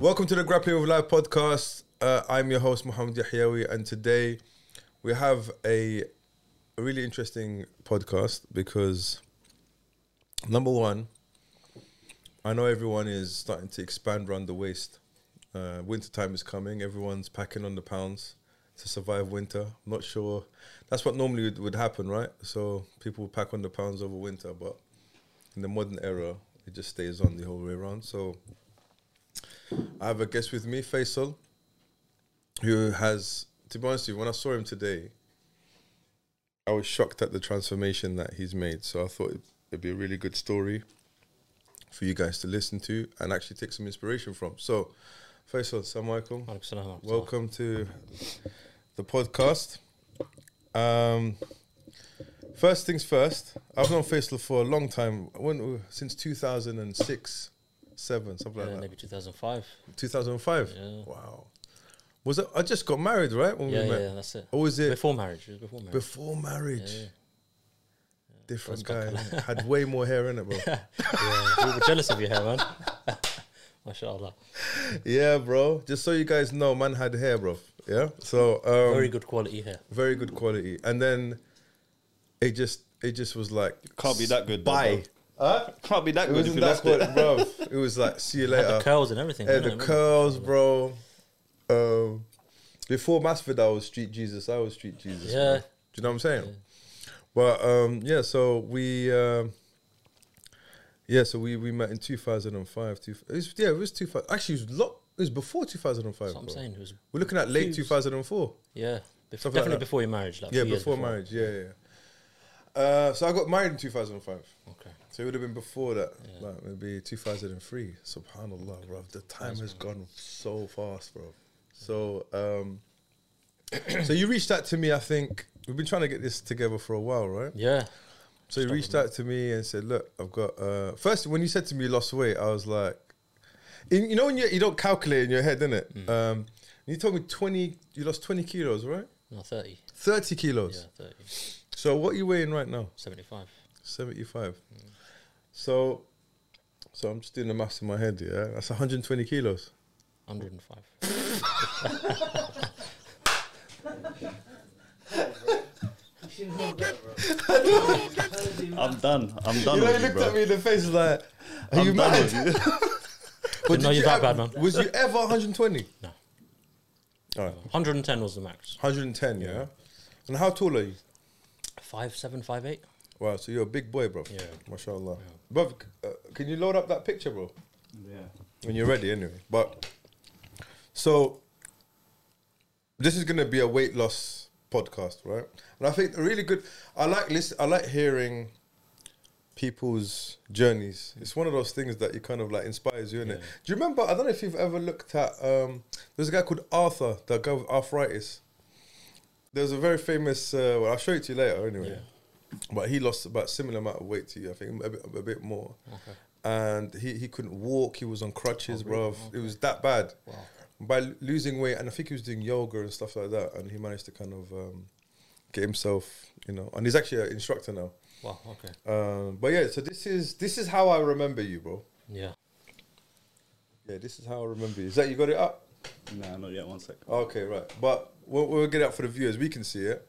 Welcome to the Grappling with Life podcast. I'm your host, Mohammed Yahyawi, and today we have a really interesting podcast because, number one, I know everyone is starting to expand around the waist. Winter time is coming. Everyone's packing on the pounds to survive winter. I'm not sure. That's what normally would happen, right? So people would pack on the pounds over winter, but in the modern era, it just stays on the whole way around. So I have a guest with me, Faisal, who has, to be honest with you, when I saw him today, I was shocked at the transformation that he's made. So I thought it'd be a really good story for you guys to listen to and actually take some inspiration from. So, Faisal, assalamu alaikum. Welcome to the podcast. First things first, I've known Faisal for a long time, since 2006. 7, something like that. Maybe 2005. 2005? Yeah. Wow. Was it? I just got married, right? When we met? Yeah, that's it. Or was it? Before marriage. It was before marriage. Before marriage. Yeah. Different guy. Had way more hair in it, bro. Yeah, we were jealous of your hair, man. MashaAllah. Yeah, bro. Just so you guys know, man had hair, bro. Yeah? So very good quality hair. Very good quality. And then it just was like, can't be that good. Bye. Can't be that It good. wasn't that good, bro. It was like, see you later. Had the curls and everything. Had the curls, bro. Before Masvidal was Street Jesus, I was Street Jesus. Yeah. Bro. Do you know what I'm saying? Yeah. But yeah, so we we met in 2005. It was 2000. Actually, it was before 2005. That's what I'm saying. It was We're looking at late 2004. Yeah. Something Definitely like before your marriage. Like Yeah, 2 years before marriage. Yeah. So I got married in 2005. Okay. So it would have been before that, like maybe 2003. Subhanallah, bro. The time has gone so fast, bro. So, so you reached out to me. I think we've been trying to get this together for a while, right? Yeah. So you reached out to me and said, "Look, I've got." First, when you said to me you lost weight, I was like, you know, when you don't calculate in your head, innit? You told me you lost 20 kilos, right? No, 30. 30 kilos. Yeah, 30. So what are you weighing right now? 75. 75. So I'm just doing the maths in my head, yeah? That's 120 kilos. 105. I'm done. I'm done. You know, with he looked bro. at me in the face like, are you I'm done mad? with you. But No, did you're you that bad, man. Was you ever 120? No. All right. 110 was the max. 110, yeah? And how tall are you? 5'7", 5'8". Wow, so you're a big boy, bro. Yeah. MashaAllah. Bro, can you load up that picture, bro? Yeah. When you're ready, anyway. But, so, this is going to be a weight loss podcast, right? And I think really good, I like hearing people's journeys. It's one of those things that you kind of like inspires you, innit? Do you remember, I don't know if you've ever looked at, there's a guy called Arthur, that guy with arthritis. There's a very famous, well, I'll show it to you later anyway. Yeah. But he lost about a similar amount of weight to you, I think, a bit more. Okay. And he couldn't walk, he was on crutches, bruv. Okay. It was that bad. Wow. By losing weight, and I think he was doing yoga and stuff like that, and he managed to kind of get himself, you know, and he's actually an instructor now. Wow, okay. But yeah, so this is how I remember you, bro. Yeah. Yeah, this is how I remember you. Is that you got it up? Nah, not yet. 1 sec. Okay, right. But we'll get it up for the viewers. We can see it.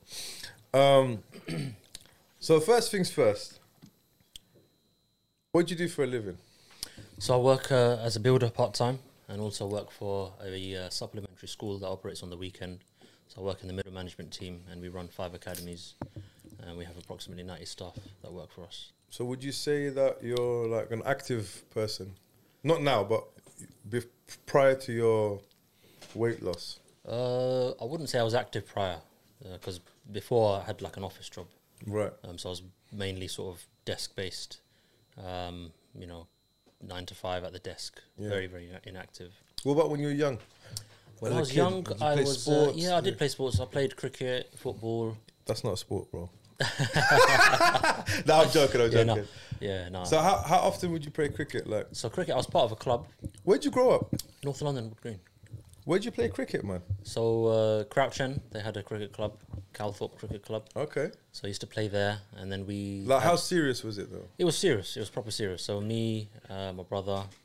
So first things first. What do you do for a living? So I work as a builder part-time and also work for a supplementary school that operates on the weekend. So I work in the middle management team and we run 5 academies and we have approximately 90 staff that work for us. So would you say that you're like an active person? Not now, but prior to your weight loss? I wouldn't say I was active prior because before I had like an office job. Right. So I was mainly sort of desk-based, you know, 9 to 5 at the desk, very, very inactive. What about when you were young? When As I a was kid, young, did you I play was, sports? I did play sports. I played cricket, football. That's not a sport, bro. No, I'm joking. No. So how often would you play cricket? Like, So cricket, I was part of a club, where'd you grow up? North London, Wood Green. Where'd you play cricket, man? So Crouch End, they had a cricket club, Calthorpe Cricket Club. Okay. So I used to play there, and then we... Like, how serious was it, though? It was serious. It was proper serious. So me, my brother,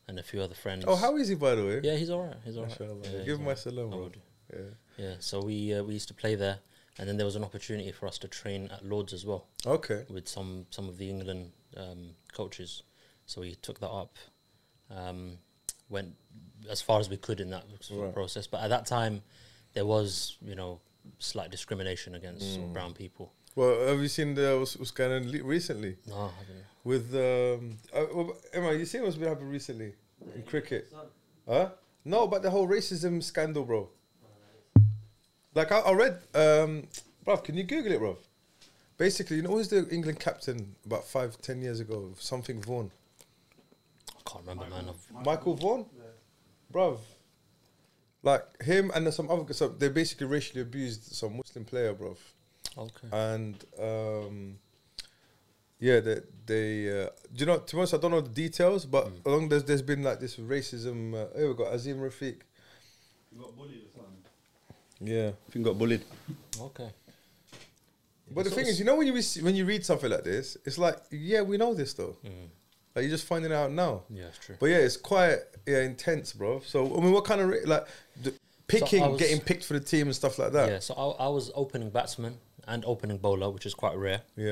and a few other friends. Oh, how is he, by the way? Yeah, he's alright. He's alright. Mashallah. Yeah, Give him my he's salam, alright. I bro. would. Yeah. Yeah, so we used to play there, and then there was an opportunity for us to train at Lords as well Okay. with some of the England coaches. So we took that up, went as far as we could in that sort of Right. process. But at that time, there was slight discrimination against Mm. sort of brown people. Well, have you seen what's going on recently No, I haven't. with Emma? You seen what's been happening recently in cricket? Huh? No, but the whole racism scandal, bro. Like I read, bruv, can you Google it, bruv? Basically, you know who's the England captain about 5-10 years ago? Something Vaughan. I can't remember, man. Michael Vaughan? Bruv. Like him and then some other, so they basically racially abused some Muslim player, bruv. Okay. And yeah, they do you know, to be honest, I don't know the details, but along there's been like this racism. Here we got Azim Rafiq. You got bullied or something? Yeah. I think got bullied. Okay. But the thing is, you know, when you read something like this, it's like, yeah, we know this though. Like you're just finding it out now. Yeah, it's true. But yeah, it's quite intense, bro. So I mean, what kind of picking, getting picked for the team and stuff like that? Yeah, so I was opening batsman and opening bowler, which is quite rare. Yeah.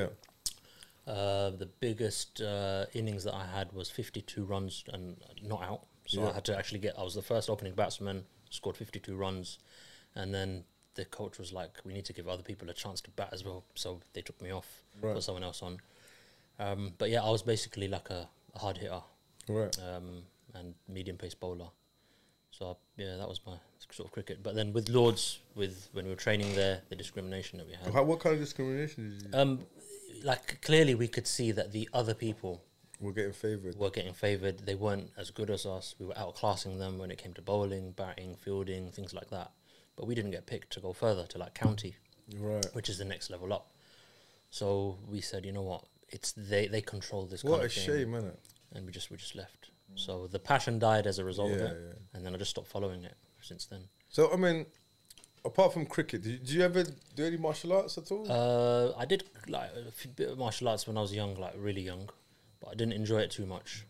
The biggest innings that I had was 52 runs and not out. So Yeah. I had to actually I was the first opening batsman, scored 52 runs. And then the coach was like, we need to give other people a chance to bat as well. So they took me off, Right. put someone else on. But yeah, I was basically like a hard hitter Right. and medium pace bowler. So yeah, that was my sort of cricket. But then with Lords, when we were training there, the discrimination that we had. What kind of discrimination did you? Like clearly we could see that the other people We're getting favoured. were getting favoured. They weren't as good as us. We were outclassing them when it came to bowling, batting, fielding, things like that. But we didn't get picked to go further to like county, Right. which is the next level up. So we said, you know what? It's they control this. What kind a of thing. shame, man. And we just left. So the passion died as a result of Yeah, it, yeah. and then I just stopped following it since then. So I mean, apart from cricket, do you ever do any martial arts at all? I did like a bit of martial arts when I was young, like really young, but I didn't enjoy it too much.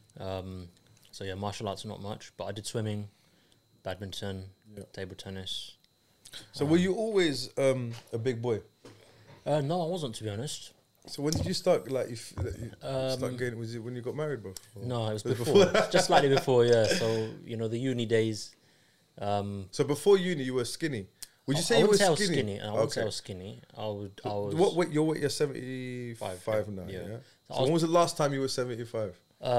So yeah, martial arts not much, but I did swimming, badminton, Yeah. table tennis. So were you always a big boy? No, I wasn't, to be honest. So when did you start start getting? Was it when you got married, bro? No, it was before, just slightly before. Yeah, so the uni days. So before uni, you were skinny. Would you say I you were wouldn't say I was skinny? skinny, and I wouldn't say I was skinny. I was. What weight? Your weight? You're 75 now. yeah. Yeah. So So when was the last time you were 75?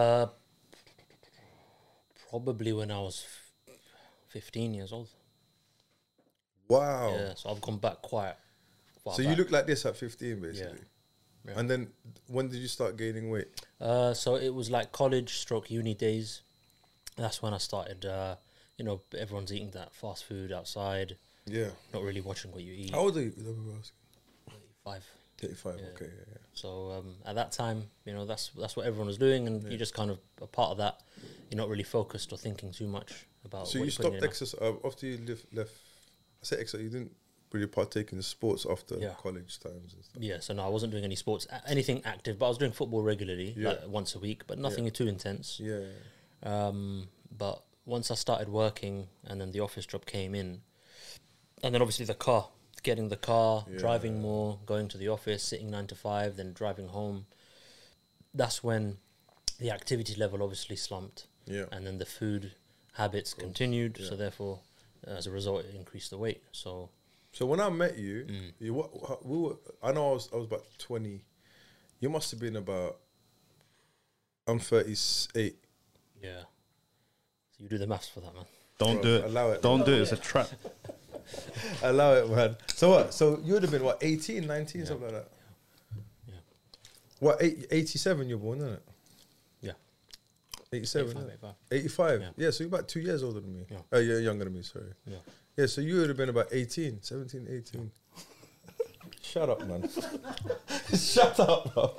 Probably when I was 15 years old. Wow. Yeah, so I've gone back quite far. So you look like this at 15, basically. Yeah. And then when did you start gaining weight? So it was like college/uni days. That's when I started. Everyone's eating that fast food outside, Yeah. not really watching what you eat. How old are you? Let me ask. 5. 35. Yeah. Okay. Yeah. So at that time, that's what everyone was doing, and you just kind of a part of that. You're not really focused or thinking too much about. So what you you're putting stopped in. exercise after you left. I say exercise. You didn't really partake in sports after Yeah. college times and stuff. Yeah, so no, I wasn't doing any sports, anything active, but I was doing football regularly, Yeah. like once a week, but nothing too intense. Yeah. But once I started working, and then the office job came in, and then obviously getting the car, driving more, going to the office, sitting 9 to 5, then driving home. That's when the activity level obviously slumped, Yeah. and then the food habits continued. So therefore, as a result, it increased the weight. So So when I met you, I know I was about 20. You must have been about. I'm 38. yeah, so you do the maths for that, man. Don't do it. Allow it. Don't do it. It's a trap. Allow it, man. So what? So you would have been what, 18, 19, something like that. Yeah. What, 87 you're born, isn't it? Yeah. 87. 85, innit? 85. 85. Yeah. Yeah, so you're about 2 years older than me. Yeah. Oh, you're younger than me, sorry. Yeah. Yeah, so you would have been about 18, 17, 18. Shut up, man. Shut up, bro.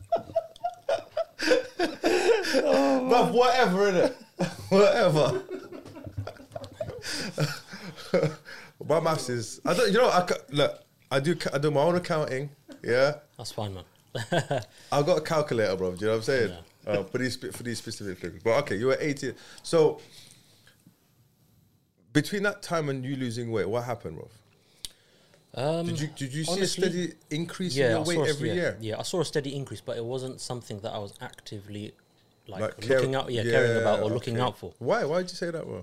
Bruv, whatever, innit? Whatever. My maths is... look, I do my own accounting, yeah? That's fine, man. I've got a calculator, bro. Do you know what I'm saying? Yeah. for these specific things. But okay, you were 18. So between that time and you losing weight, what happened, Rolf? Did you see a honestly, steady increase in your weight every year? Yeah, I saw a steady increase, but it wasn't something that I was actively Like looking out, caring about or looking out for. Why? Why did you say that, Rolf?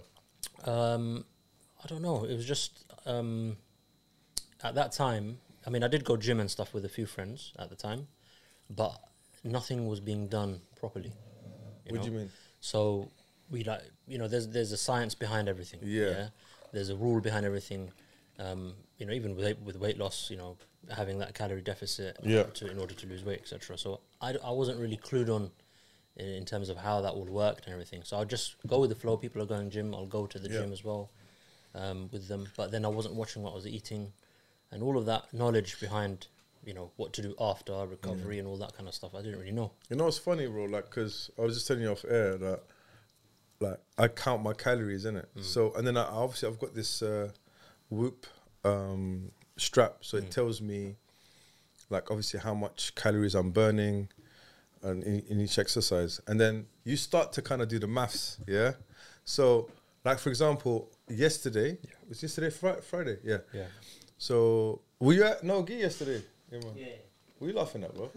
I don't know. It was just at that time. I mean, I did go gym and stuff with a few friends at the time, but nothing was being done properly. What do you mean? So we there's a science behind everything. Yeah. There's a rule behind everything. Even with weight loss, having that calorie deficit in order to lose weight, etc. So I wasn't really clued on in terms of how that all worked and everything. So I'll just go with the flow. People are going gym. I'll go to the gym as well with them. But then I wasn't watching what I was eating, and all of that knowledge behind what to do after recovery and all that kind of stuff. I didn't really know. You know, it's funny, bro. Like, because I was just telling you off air that, like, I count my calories in it. So, and then obviously I've got this Whoop strap, so it tells me, like, obviously how much calories I'm burning, and in each exercise. And then you start to kind of do the maths, yeah. So, like, for example, yesterday was yesterday Friday, yeah. So were you at No Gi yesterday? Yeah, man. Yeah. What are you laughing at, bro?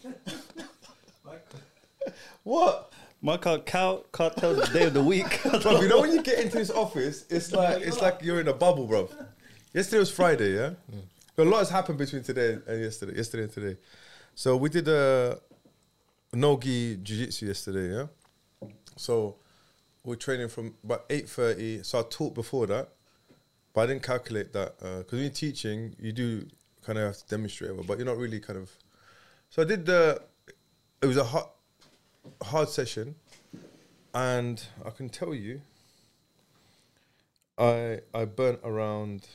What? My can't tell the day of the week. Bro, you know when you get into this office, it's like you're in a bubble, bro. Yesterday was Friday, yeah? A lot has happened between today and yesterday and today. So we did a no-gi jiu-jitsu yesterday, yeah? So we're training from about 8:30. So I taught before that, but I didn't calculate that. Because when you're teaching, you do kind of have to demonstrate it, but you're not really kind of... So I did it was a hard session, and I can tell you, I burnt around...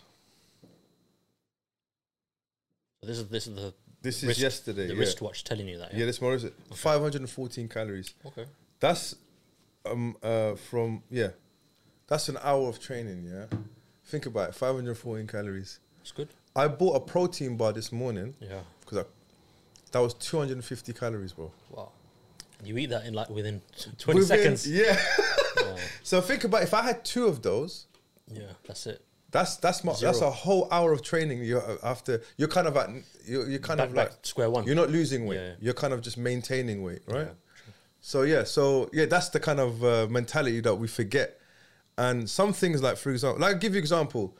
So this is the This wrist, is yesterday. the wristwatch telling you that. Yeah, this morning is it? 514 calories. Okay. That's that's an hour of training. Yeah, think about it. 514 calories. That's good. I bought a protein bar this morning Yeah. because that was 250 calories, bro. Wow. You eat that in within 20 seconds. Yeah. Wow. So think about if I had 2 of those. Yeah, that's it. That's Zero. a whole hour of training. You're kind of Back square one. You're not losing weight. Yeah. You're kind of just maintaining weight, right? Yeah, So that's the kind of mentality that we forget. And some things, like, for example, like, I'll give you an example.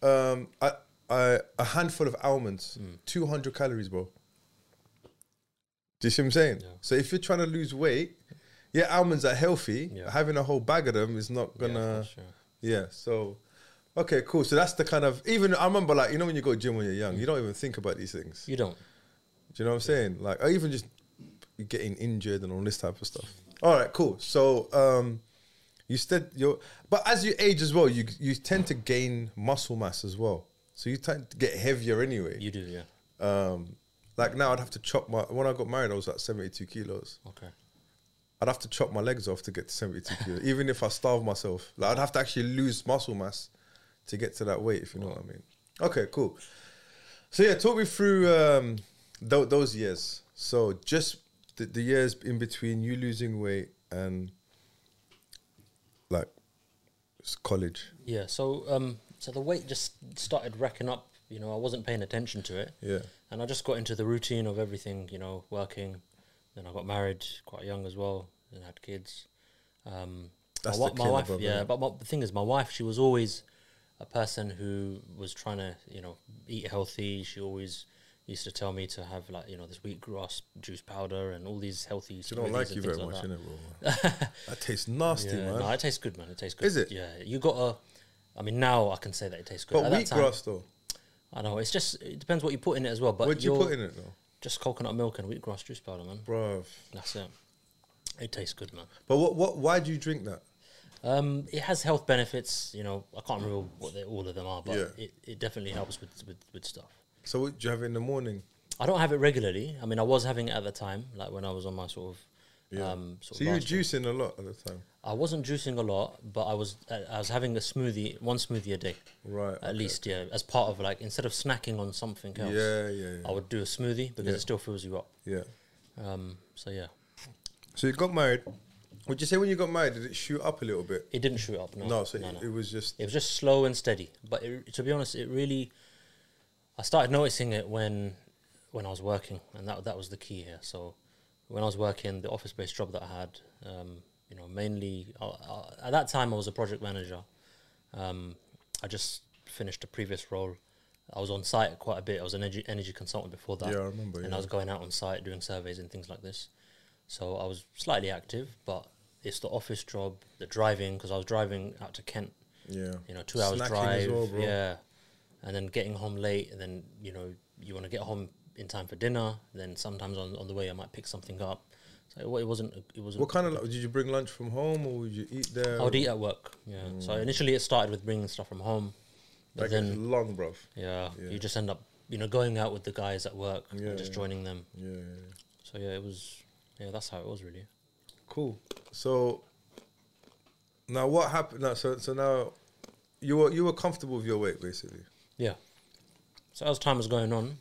A handful of almonds, 200 calories, bro. Do you see what I'm saying? Yeah. So if you're trying to lose weight, almonds are healthy. Yeah. Having a whole bag of them is not Yeah, gonna. of course, Yeah. So, okay, cool. So that's the kind of, even I remember, like, when you go to gym when you're young, you don't even think about these things. You don't. Do you know what I'm saying? Like, or even just getting injured and all this type of stuff. All right, cool. So, but as you age as well, you tend to gain muscle mass as well. So you tend to get heavier anyway. You do, yeah. Like now I'd have to chop when I got married, I was at 72 kilos. Okay. I'd have to chop my legs off to get to 72 kilos. Even if I starve myself, like, I'd have to actually lose muscle mass to get to that weight, if you know what I mean. Okay, cool. So yeah, talk me through those years. So just the years in between you losing weight and, like, college. Yeah, so so the weight just started racking up. I wasn't paying attention to it. Yeah. And I just got into the routine of everything, working. Then I got married quite young as well and had kids. That's my the killer, wife, brother, yeah. yeah. But the thing is, my wife, she was always a person who was trying to, eat healthy. She always used to tell me to have, like, this wheatgrass juice powder and all these healthy. She don't like you very much, that. innit, bro? That tastes nasty, Yeah, man. no, it tastes good, man. It tastes good. Is it? Yeah, you gotta. I mean, now I can say that it tastes good. But At that time, wheatgrass, though. I know it depends what you put in it as well. But What'd you put in it, though? Just coconut milk and wheatgrass juice powder, man. Bruv. That's it. It tastes good, man. But why do you drink that? It has health benefits. I can't remember what all of them are, but Yeah. it definitely helps with stuff. So what do you have it in the morning? I don't have it regularly. I mean, I was having it at the time, like when I was on my sort of. So you were juicing a lot at the time? I wasn't juicing a lot, but I was having one smoothie a day. Right. At least, yeah, as part of, like, instead of snacking on something else. Yeah. I would do a smoothie because it still fills you up. Yeah. So yeah. So you got married. Would you say when you got married, did it shoot up a little bit? It didn't shoot up. No, No, so no. it was just. It was just slow and steady. But to be honest, it really, I started noticing it when I was working, and that was the key here. So when I was working, the office-based job that I had, you know, mainly at that time I was a project manager. I just finished a previous role. I was on site quite a bit. I was an energy consultant before that. Yeah, I remember. And I was going out on site doing surveys and things like this. So I was slightly active, but it's the office job, the driving, because I was driving out to Kent. Yeah. You know, 2 hours Snacking drive. as well, bro. Yeah. And then getting home late, and then, you know, you want to get home in time for dinner. Then sometimes on the way I might pick something up. So it wasn't. What kind of, did you bring lunch from home or would you eat there? I would eat at work. Yeah. So initially it started with bringing stuff from home, but Like it's then long, bruv. yeah, Yeah. you just end up, you know, going out with the guys at work Yeah, and just yeah. joining them. Yeah. So yeah, it was. Yeah, that's how it was really. Cool. So now what happened? Now, so now you were comfortable with your weight, basically. Yeah. So as time was going on,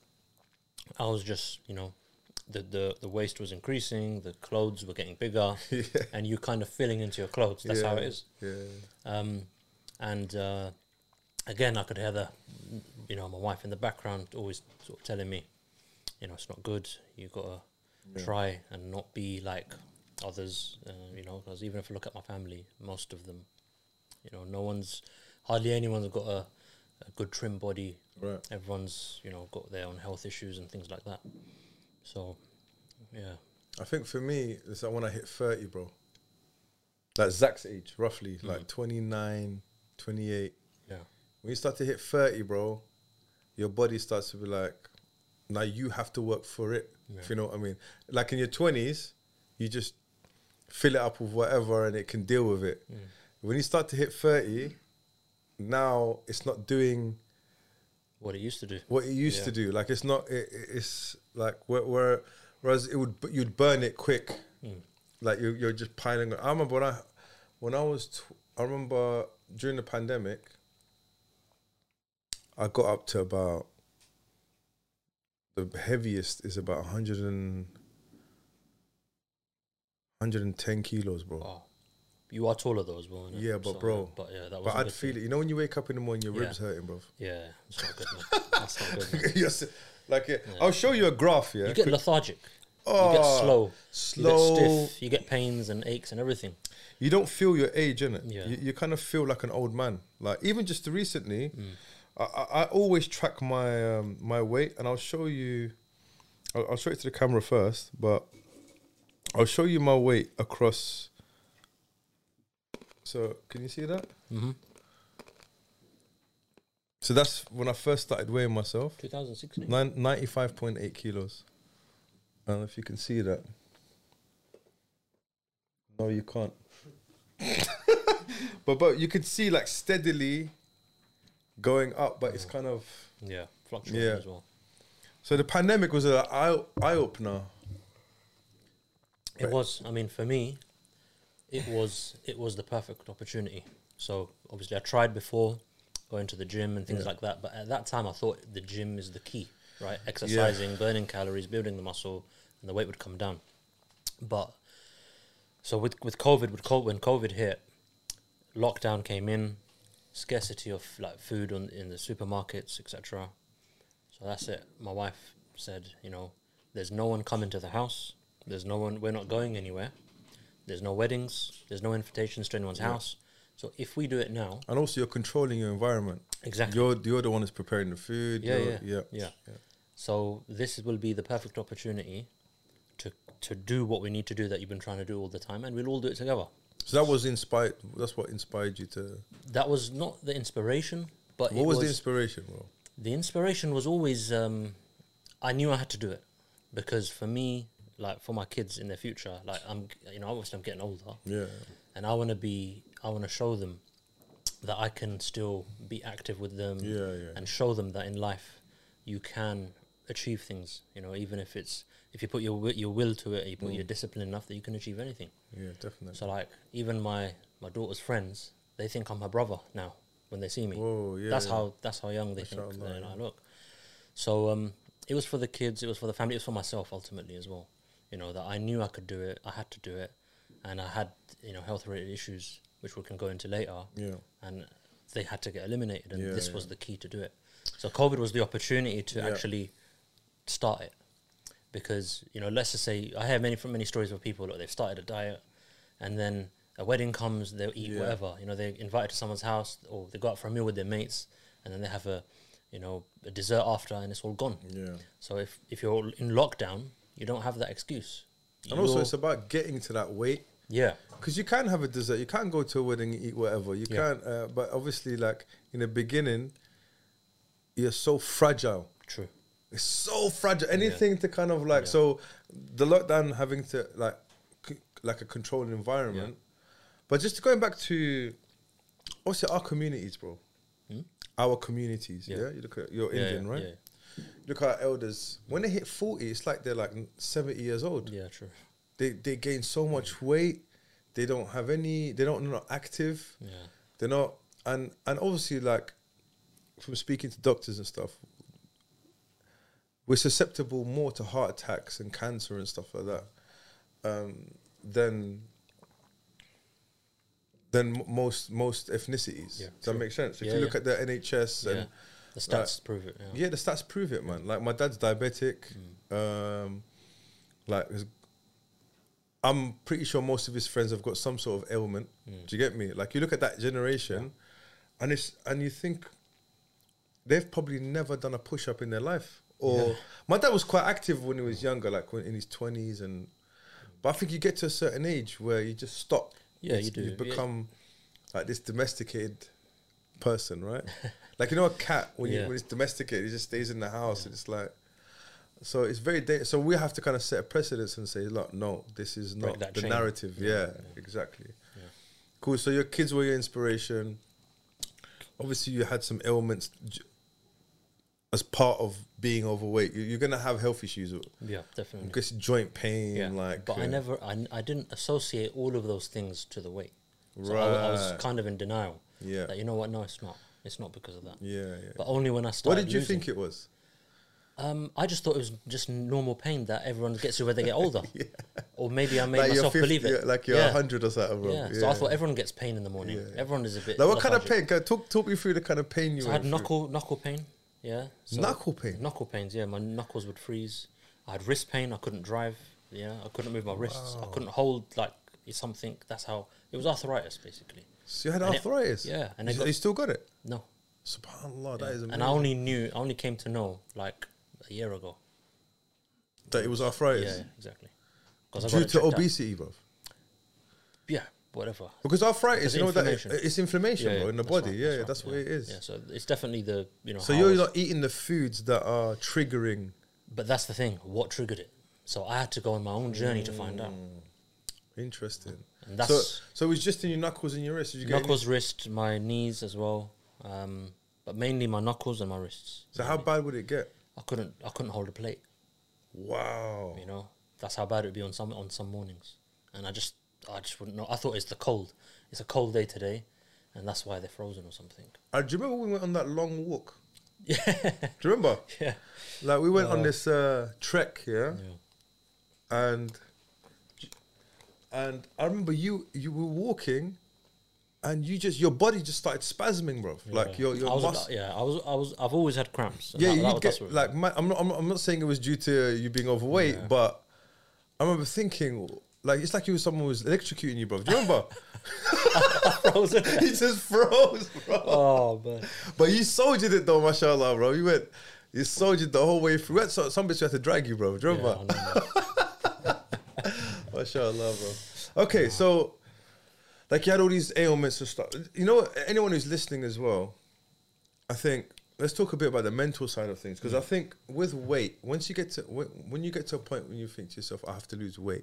I was just, you know, the waist was increasing, the clothes were getting bigger, Yeah. and you kind of filling into your clothes. That's how it is. Yeah. And again, I could hear you know, my wife in the background always sort of telling me, you know, it's not good. You gotta try and not be like others. You know, because even if I look at my family, most of them, you know, hardly anyone's got a good trim body. Right. Everyone's, you know, got their own health issues and things like that. So, yeah. I think for me, it's like when I hit 30, bro. Like Zach's age, roughly, like 29, 28. Yeah. When you start to hit 30, bro, your body starts to be like, now you have to work for it, if you know what I mean. Like in your 20s, you just fill it up with whatever and it can deal with it. When you start to hit 30, now it's not doing What it used to do. what it used to do. Like it's not. It's like whereas you'd burn it quick. Like you're just piling. I remember I remember during the pandemic, I got up to about, the heaviest is about 110 kilos, bro. Oh. You are taller though as well. Innit? Yeah, but bro, But yeah, that was. But I'd feel it. You know when you wake up in the morning, your ribs hurting, bro. Yeah, it's not good, man. That's not good, man. Yes, like I'll show you a graph. Yeah, You get lethargic. Oh, you get slow. slow. You get stiff. You get pains and aches and everything. You don't feel your age, innit? Yeah. You kind of feel like an old man. Like even just recently, I always track my my weight, and I'll show you. I'll show it to the camera first, but I'll show you my weight across. So can you see that? Mm-hmm. So that's when I first started weighing myself. 2016. 95.8 kilos. I don't know if you can see that. No, you can't. but you can see like steadily going up, but it's kind of. Yeah, fluctuating Yeah. as well. So the pandemic was an eye opener. It was. I mean, for me, it was the perfect opportunity. So obviously, I tried before going to the gym and things like that. But at that time, I thought the gym is the key, right? Exercising, burning calories, building the muscle, and the weight would come down. But so with COVID, when COVID hit, lockdown came in, scarcity of like food in the supermarkets, etc. So that's it. My wife said, you know, there's no one coming to the house. There's no one. We're not going anywhere. There's no weddings. There's no invitations to anyone's house. So if we do it now, And also, you're controlling your environment. exactly. You're the one that's preparing the food. Yeah. So this will be the perfect opportunity to do what we need to do that you've been trying to do all the time, and we'll all do it together. So that was inspired. That's what inspired you to. That was not the inspiration, but What was the inspiration, bro? The inspiration was always I knew I had to do it because for me, like for my kids in their future, like obviously I'm getting older, Yeah. and I want to show them that I can still be active with them, and show them that in life you can achieve things. You know, even if you put your will to it, you put your discipline enough that you can achieve anything. Yeah, definitely. So like even my daughter's friends, they think I'm her brother now when they see me. Whoa, yeah. That's how young they think Mashallah, I look. So it was for the kids, it was for the family, it was for myself ultimately as well. that I knew I could do it, I had to do it, and I had, health-related issues, which we can go into later, and they had to get eliminated, and this was the key to do it. So COVID was the opportunity to actually start it, because, let's just say, I have many stories of people that they've started a diet, and then a wedding comes, they'll eat whatever, they're invited to someone's house, or they go out for a meal with their mates, and then they have a dessert after, and it's all gone. So if you're in lockdown, you don't have that excuse. And also, it's about getting to that weight. Yeah. Because you can have a dessert. You can't go to a wedding and eat whatever. You can't. But obviously, like, in the beginning, you're so fragile. True. It's so fragile. Anything to kind of like... So, the lockdown having to, like a controlled environment. But just going back to, obviously, our communities, bro. Our communities, You look at... You're Indian, right? Yeah. Look at our elders. When they hit 40, it's like they're like 70 years old. Yeah, true. They gain so much weight. They don't have any. They're not active. Yeah. They're not. And obviously, like, from speaking to doctors and stuff, we're susceptible more to heart attacks and cancer and stuff like that than most ethnicities. Does that make sense? If you look at the NHS and the stats prove it. Yeah, the stats prove it, man. Like, my dad's diabetic. I'm pretty sure most of his friends have got some sort of ailment. Do you get me? Like, you look at that generation, and you think they've probably never done a push up in their life. Or my dad was quite active when he was younger, like in his 20s, but I think you get to a certain age where you just stop. Yeah, you do. You become like this domesticated person, right? Like, a cat when it's domesticated, it just stays in the house, and it's like. So it's very so we have to kind of set a precedence and say, look, no, this is not the narrative. Yeah, exactly. Yeah. Cool. So your kids were your inspiration. Obviously, you had some ailments as part of being overweight. You're gonna have health issues. Yeah, definitely. Because joint pain, But I didn't associate all of those things to the weight. So right. I was kind of in denial. Yeah. That, you know what? No, it's not. It's not because of that. Yeah. But only when I started. What did you think it was? I just thought it was just normal pain that everyone gets to when they get older. Or maybe I made myself believe it. Like you're 100 or something, bro. Yeah. So I thought everyone gets pain in the morning. Everyone is a bit... Like, what kind of pain? Talk me through the kind of pain you I had knuckle pain. Yeah. So knuckle pain? Knuckle pains, yeah. My knuckles would freeze. I had wrist pain. I couldn't drive. Yeah. I couldn't move my wrists. I couldn't hold, like, something. That's how... It was arthritis, basically. So you had arthritis? And you still got it? No. SubhanAllah, that is amazing. And I only came to know, like, a year ago. That it was arthritis? Yeah, exactly. Due to obesity, bro? Yeah, whatever. Because arthritis, you know that it's inflammation, bro, in the body. Right, that's what it is. Yeah, so it's definitely the, So you're not eating the foods that are triggering. But that's the thing, what triggered it? So I had to go on my own journey to find out. Interesting. And that's so it was just in your knuckles and your wrists? Did you get knuckles, wrist, my knees as well. But mainly my knuckles and my wrists. So how bad would it get? I couldn't hold a plate. Wow. That's how bad it would be on some mornings. And I just wouldn't know. I thought it's the cold. It's a cold day today, and that's why they're frozen or something. Do you remember we went on that long walk? Yeah. Do you remember? Yeah. Like, we went on this trek, and I remember you were walking, and your body just started spasming, bro. Like your I've always had cramps. You get like I'm not saying it was due to you being overweight, but I remember thinking, like, it's like you was someone who was electrocuting you, bro. Do you remember? Frozen. He just froze, bro. Oh man! But you soldiered it though, mashallah, bro. You soldiered the whole way through. Some bits we had to drag you, bro. Do you remember? Mashallah, bro. Okay, so. Like, you had all these ailments and stuff. Anyone who's listening as well, I think, let's talk a bit about the mental side of things. Because I think with weight, when you get to a point when you think to yourself, I have to lose weight,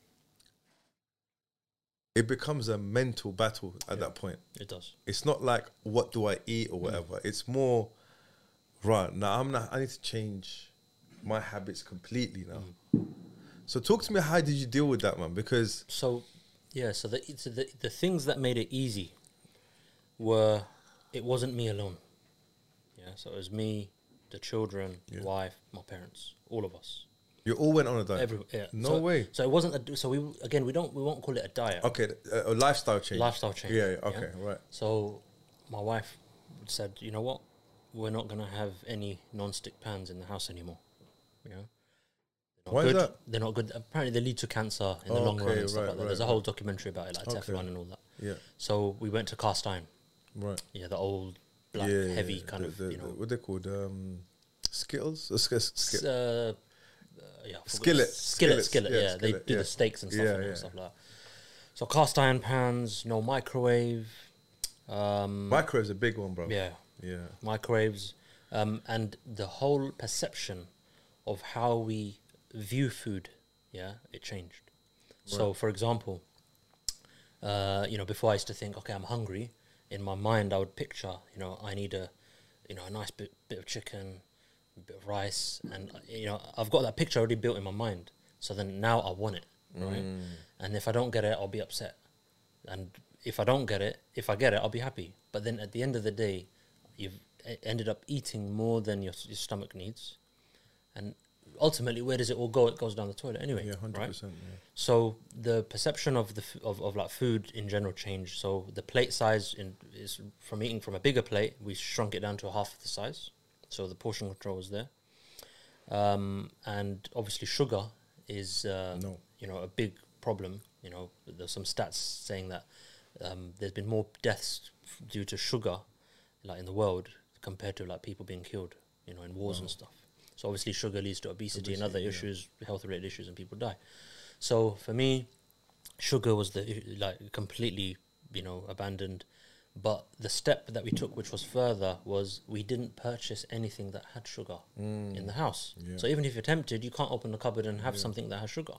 it becomes a mental battle at that point. It does. It's not like, what do I eat or whatever. It's more, right, now I need to change my habits completely now. So talk to me, how did you deal with that, man? Because... So the things that made it easy were, it wasn't me alone. Yeah, so it was me, the children, wife, my parents, all of us. You all went on a diet. No way. So it wasn't we won't call it a diet. Okay, a lifestyle change. Lifestyle change. Yeah. Okay. Right. So my wife said, you know what, we're not gonna have any non-stick pans in the house anymore. You know. Why is that? They're not good. Apparently, they lead to cancer in the long run and stuff like that. There's a whole documentary about it, like Teflon and all that. Yeah. So we went to cast iron. Right. Yeah, the old black heavy kind of, you know. What they called? Skittles? Skillet. Yeah, they do the steaks and stuff and stuff like that. So cast iron pans, no microwave. Microwave's a big one, bro. Yeah. Microwaves. And the whole perception of how we view food, it changed. Right. So, for example, before I used to think, okay, I'm hungry. In my mind, I would picture, I need a nice bit of chicken, a bit of rice, and I've got that picture already built in my mind. So then now I want it, right? And if I don't get it, I'll be upset. And if I get it, I'll be happy. But then at the end of the day, you've ended up eating more than your stomach needs, and ultimately, where does it all go? It goes down the toilet anyway. Yeah, 100%. Right? Yeah. So the perception of of like food in general changed. So the plate size is from eating from a bigger plate, we shrunk it down to half of the size. So the portion control was there. And obviously sugar is a big problem. There's some stats saying that there's been more deaths due to sugar, like in the world, compared to like people being killed, in wars and stuff. So obviously sugar leads to obesity and other issues, health-related issues, and people die. So for me, sugar was completely, abandoned. But the step that we took, which was further, was we didn't purchase anything that had sugar in the house. Yeah. So even if you're tempted, you can't open the cupboard and have something that has sugar.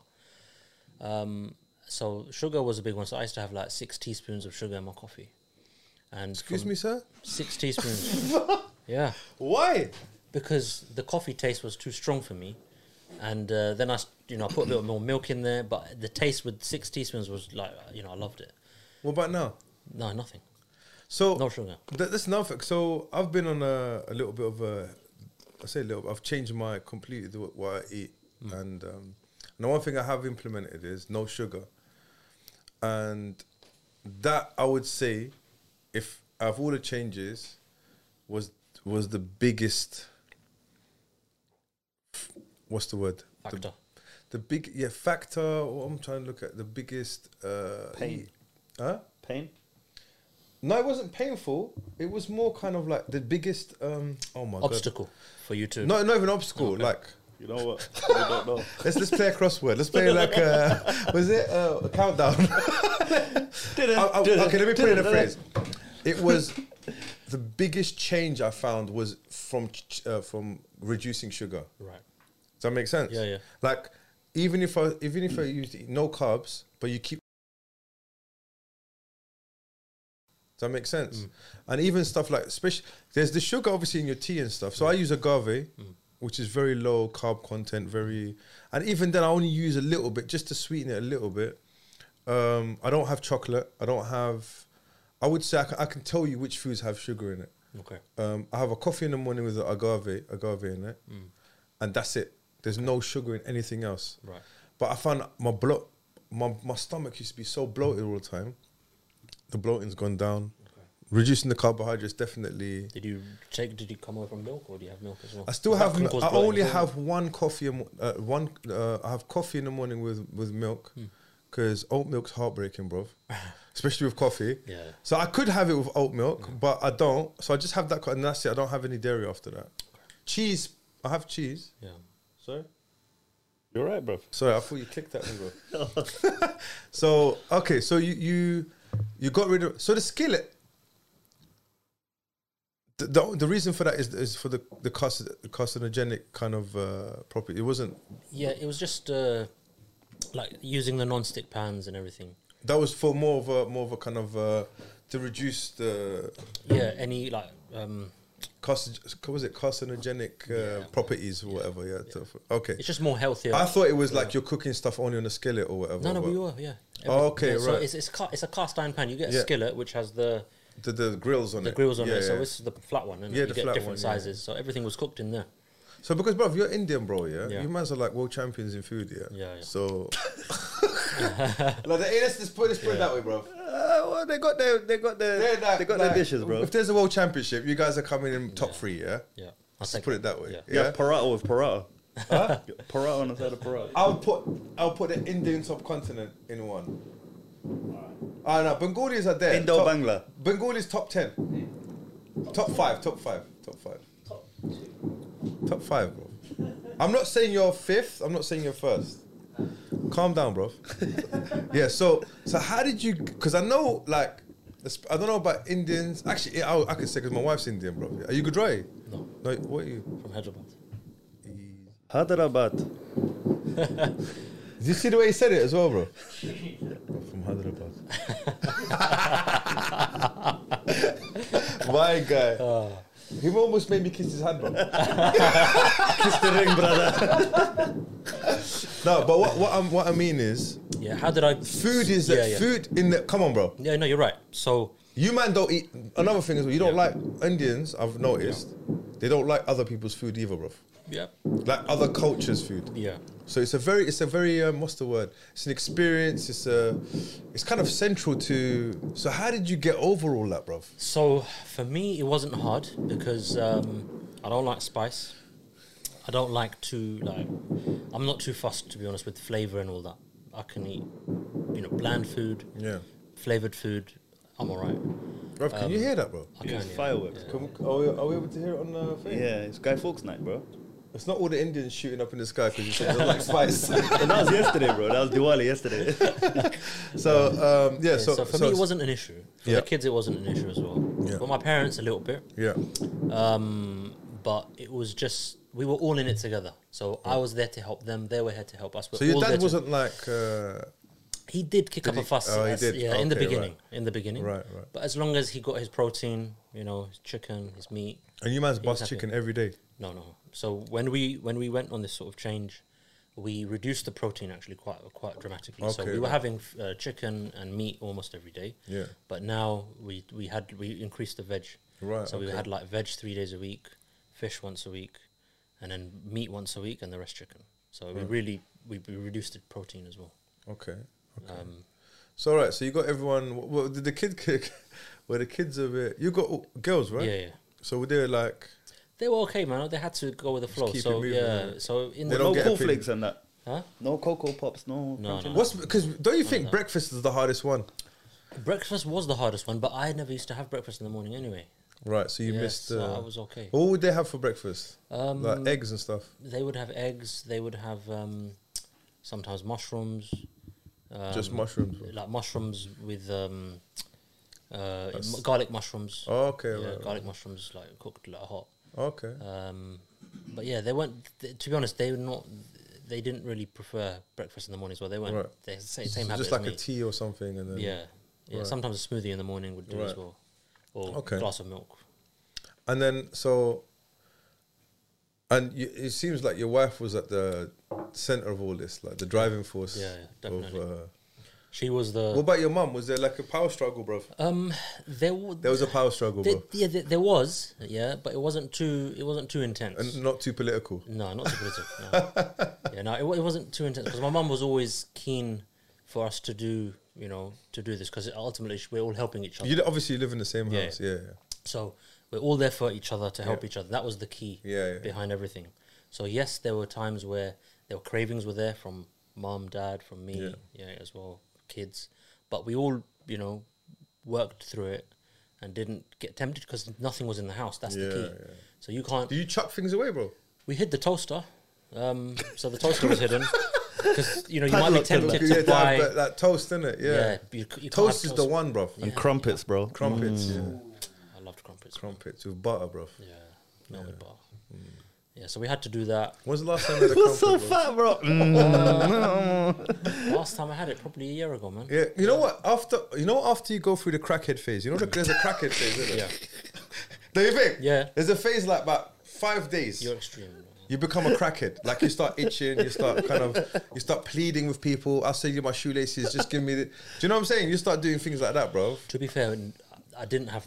So sugar was a big one. So I used to have like 6 teaspoons of sugar in my coffee. And excuse me, sir? 6 teaspoons. Yeah. Why? Because the coffee taste was too strong for me, and then I put a bit more milk in there. But the taste with 6 teaspoons was like, I loved it. What about now? No, nothing. So no sugar. That's nothing. So I've been on a little bit of I've changed completely what I eat, and the one thing I have implemented is no sugar, and that I would say, if out of all the changes, was the biggest. What's the word? Factor. The big factor. What I'm trying to look at, the biggest pain. Pain? No, it wasn't painful. It was more kind of like the biggest obstacle for you to. No, not even obstacle. Okay. Like, you know what? I don't know. Let's play a crossword. Let's play like was it a countdown? Okay, let me put it in a phrase. It was the biggest change I found was from reducing sugar. Right. Does that make sense? Yeah. Like even if I used to eat no carbs, but you keep. Does that make sense? And even stuff like, especially there's the sugar obviously in your tea and stuff. So I use agave, which is very low carb content, and even then I only use a little bit just to sweeten it a little bit. I don't have chocolate. I would say I can tell you which foods have sugar in it. Okay. I have a coffee in the morning with the agave in it, and that's it. There's no sugar in anything else. Right. But I found my stomach used to be so bloated all the time. The bloating's gone down. Okay. Reducing the carbohydrates definitely. Did you come away from milk, or do you have milk as well? I still have. I only have one coffee. I have coffee in the morning with milk, because oat milk's heartbreaking, bro. Especially with coffee. Yeah. So I could have it with oat milk, but I don't. So I just have that, and that's it. I don't have any dairy after that. Cheese. I have cheese. Yeah. Sorry. You're right, bro. Sorry, I thought you clicked that one, bro. So okay, so you got rid of the skillet. The reason for that is for the carcinogenic kind of property. It wasn't. Yeah, it was just like using the non-stick pans and everything. That was for more of a kind of to reduce the any like was it carcinogenic properties or whatever. Yeah. Okay. It's just more healthier. I thought it was like you're cooking stuff only on a skillet or whatever. No, we were. Yeah. Okay, right. So it's a cast iron pan. You get a skillet which has the grills on it. The grills on it. So it's the flat one, and you get different one, sizes. So everything was cooked in there. So because, bro, you're Indian, bro, yeah? Yeah. You guys are like world champions in food, yeah? Yeah, yeah. So, like, let's put it that way, bro. Well, they got their dishes, bro. If there's a world championship, you guys are coming in top 3, yeah? Yeah. I'll Let's take put it that way. Yeah. Yeah, paratha with paratha. Huh? Paratha on the side of paratha. I'll put the Indian subcontinent in one. Ah, no, Bengalis are there. Indo-Bangla. Bengalis top 10. Top 5, top 5, top 5. Top 5, bro. I'm not saying you're 5th, I'm not saying you're 1st. Calm down, bro. Yeah, so how did you, because I know, like, I don't know about Indians. Actually, yeah, I can say because my wife's Indian, bro. Are you Gujarati? No, No, what are you? from Hyderabad. Hyderabad. Did you see the way he said it as well, bro? From Hyderabad. My guy. He almost made me kiss his hand, bro. Kiss the ring, brother. No, but what I mean is, Yeah, how did I... food is Yeah, yeah. food in the. Come on, bro. Yeah, no, you're right. So, You man don't eat. Another thing is, you don't like Indians. I've noticed they don't like other people's food either, bro. yeah, Like other cultures' food. yeah. So it's a very what's the word? It's an experience. It's kind of central to. So how did you get over all that, bro? So, for me, it wasn't hard because I don't like spice. I don't like I'm not too fussed, to be honest, with flavour and all that. I can eat, bland food, Yeah, flavoured food. I'm alright. bro. Can you hear that, bro? I Yeah, can, it's yeah. fireworks. Yeah. Are we able to hear it on the thing? Yeah, it's Guy Fawkes night, bro. It's not all the Indians shooting up in the sky because you said they don't like spice. And that was yesterday, bro. That was Diwali yesterday. So Yeah, so so for me, it wasn't an issue. For Yeah. the kids, it wasn't an issue as well. Yeah. For my parents, a little bit. Yeah, But it was just, we were all in it together. So I was there to help them. They were here to help us. so your all there dad to- wasn't like He did kick up a fuss. Oh, he did? Yeah, in the Okay, beginning. right. In the beginning. Right. But as long as he got his protein, his chicken, his meat. And you man's bust Exactly. chicken every day. No. So when we went on this sort of change, we reduced the protein actually quite dramatically. So Okay, we were right. having chicken and meat almost every day. Yeah. But now we increased the veg. Right, So we okay. had like veg 3 days a week, fish once a week, and then meat once a week, and the rest chicken. So we reduced the protein as well. Okay. Um, So all right. So you got everyone. Well, did the kid kick? Were the kids a bit? You got girls, right? yeah. So were they like? They were okay, man. They had to go with the flow. keep it So moving, yeah. yeah. So in They the don't No get a cornflakes and that. huh? No Cocoa Pops, no. No, Crunch no. and What's because don't you think breakfast is the hardest one? Breakfast was the hardest one, but I never used to have breakfast in the morning anyway. Right. So you Yeah, missed. so I was okay. What would they have for breakfast? Um, Like eggs and stuff. They would have eggs. They would have sometimes mushrooms. Just mushrooms. Bro. Like mushrooms with garlic mushrooms. Oh, okay. Yeah, Right. garlic mushrooms like cooked like hot. Okay. But yeah, they weren't. To be honest, they were not. They didn't really prefer breakfast in the morning as well. They weren't. Right. They same So habit just as like a me. tea or something, and then Yeah. Right. Sometimes a smoothie in the morning would do as Right. well, or Okay. a glass of milk. And then so. And it seems like your wife was at the center of all this, like the driving force. Yeah, definitely. Of, She was the. what about your mum? Was there like a power struggle, bro? There There was a power struggle, bro, there was, but it wasn't too. It wasn't too intense. and not too political. No, not too political. No. Yeah, no, it wasn't too intense because my mum was always keen for us to do, to do this because ultimately we're all helping each other. You obviously live in the same Yeah. house, yeah. So we're all there for each other to help Yeah. each other. That was the key Yeah, yeah. behind everything. So yes, there were times where there were cravings were there from mum, dad, from me, as well, kids. But we all, worked through it and didn't get tempted because nothing was in the house. That's the Yeah, key. yeah. So you can't. Do you chuck things away, bro? We hid the toaster. So the toaster was hidden because you might be Padlock tempted Yeah, to buy. that toast, innit? Yeah. Yeah, you can't Toast have is the one, bro. And crumpets, bro. Crumpets, yeah. I loved crumpets. Crumpets with butter, bro. Yeah, melted butter. Yeah, so we had to do that. When's the last time you had a What's crumpet, so bro? fat, bro? Last time I had it, probably a year ago, man. Yeah, you know what? After you go through the crackhead phase, there's a crackhead phase, isn't Yeah, there? Do you think? Yeah. There's a phase like about 5 days. you're extreme. You become a crackhead. Like you start itching, you start pleading with people. I'll sell you my shoelaces. Just give me the. Do you know what I'm saying? You start doing things like that, bro. To be fair, I didn't have that.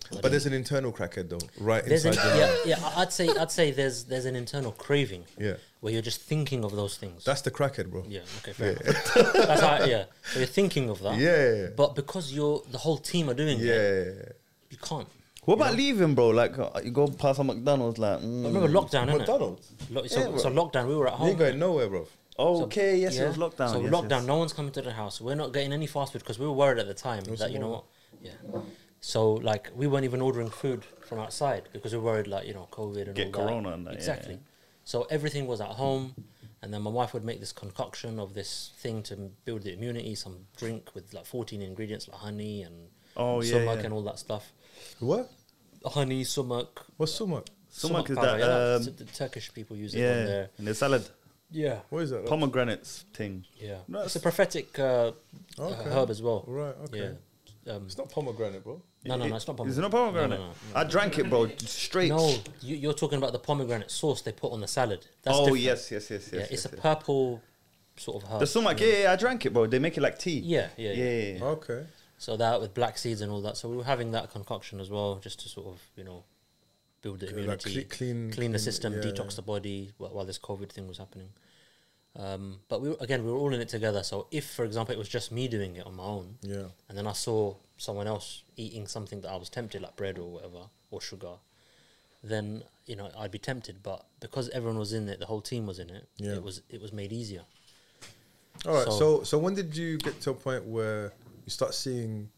But there's an internal crackhead though, right There's inside. I'd say there's an internal craving. Yeah. Where you're just thinking of those things. That's the crackhead, bro. Yeah. Okay. Fair enough. That's how. Yeah. So you're thinking of that. Yeah. But because the whole team are doing it, Yeah. you can't. What about leaving, bro? Like, you go past a McDonald's, like. But remember lockdown, innit? McDonald's. So lockdown, we were at You home. ain't going nowhere, bro. Oh, okay, yes, it was lockdown. So yes, lockdown, yes. no one's coming to the house. We're not getting any fast food because we were worried at the time that, you know what, So, like, we weren't even ordering food from outside because we were worried, like, you know, COVID and Get all that. corona and that, Exactly. yeah. So everything was at home, and then my wife would make this concoction of this thing to build the immunity, some drink with, like, 14 ingredients, like honey and sumac and all that stuff. What? Honey, sumac. What's sumac? Sumac is powder, that, the Turkish people use it on yeah, their... in the salad. Yeah. What is that? Pomegranates thing. Yeah. No, It's a prophetic herb as well. Right, okay. Yeah. It's not pomegranate, bro. No, it's not pomegranate. Is it not pomegranate? No. I drank it, bro, straight. No, you're talking about the pomegranate sauce they put on the salad. That's Oh, different. yes. Yeah, it's yes, a yes. purple sort of herb. The sumac, yeah, I drank it, bro. They make it like tea. Yeah. Okay. So that with black seeds and all that. So we were having that concoction as well, just to sort of, you know, build the Like immunity, clean the system, yeah, detox the body while this COVID thing was happening. But we were all in it together. So if, for example, it was just me doing it on my own, Yeah. and then I saw someone else eating something that I was tempted, like bread or whatever, or sugar, then, you know, I'd be tempted. But because everyone was in it, the whole team was in it, Yeah. it was made easier. All right. So- So when did you get to a point where you start seeing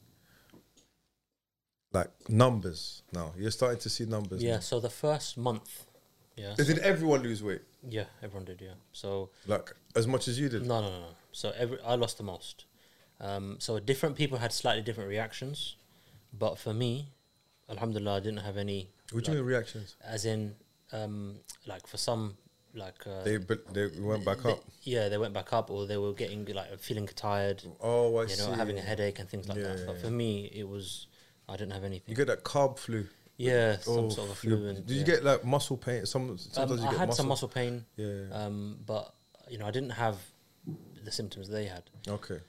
like numbers? Now you're starting to see numbers. Yeah, now. so the first month, Did everyone lose weight? yeah, everyone did, yeah. So, Like as much as you did? no. So I lost the most. So different people had slightly different reactions, but for me, alhamdulillah, I didn't have any. What do you mean reactions? As in, like for some, like They went back up. Yeah, they went back up, or they were getting like feeling tired, Oh, I you see. know, having a headache and things like Yeah, that. But yeah. for me, it was I didn't have anything. You get that carb flu. Yeah, Oh, some sort of flu. And, did you yeah. get like muscle pain? Sometimes you I get had some muscle pain. Yeah. But you know, I didn't have the symptoms they had. Okay.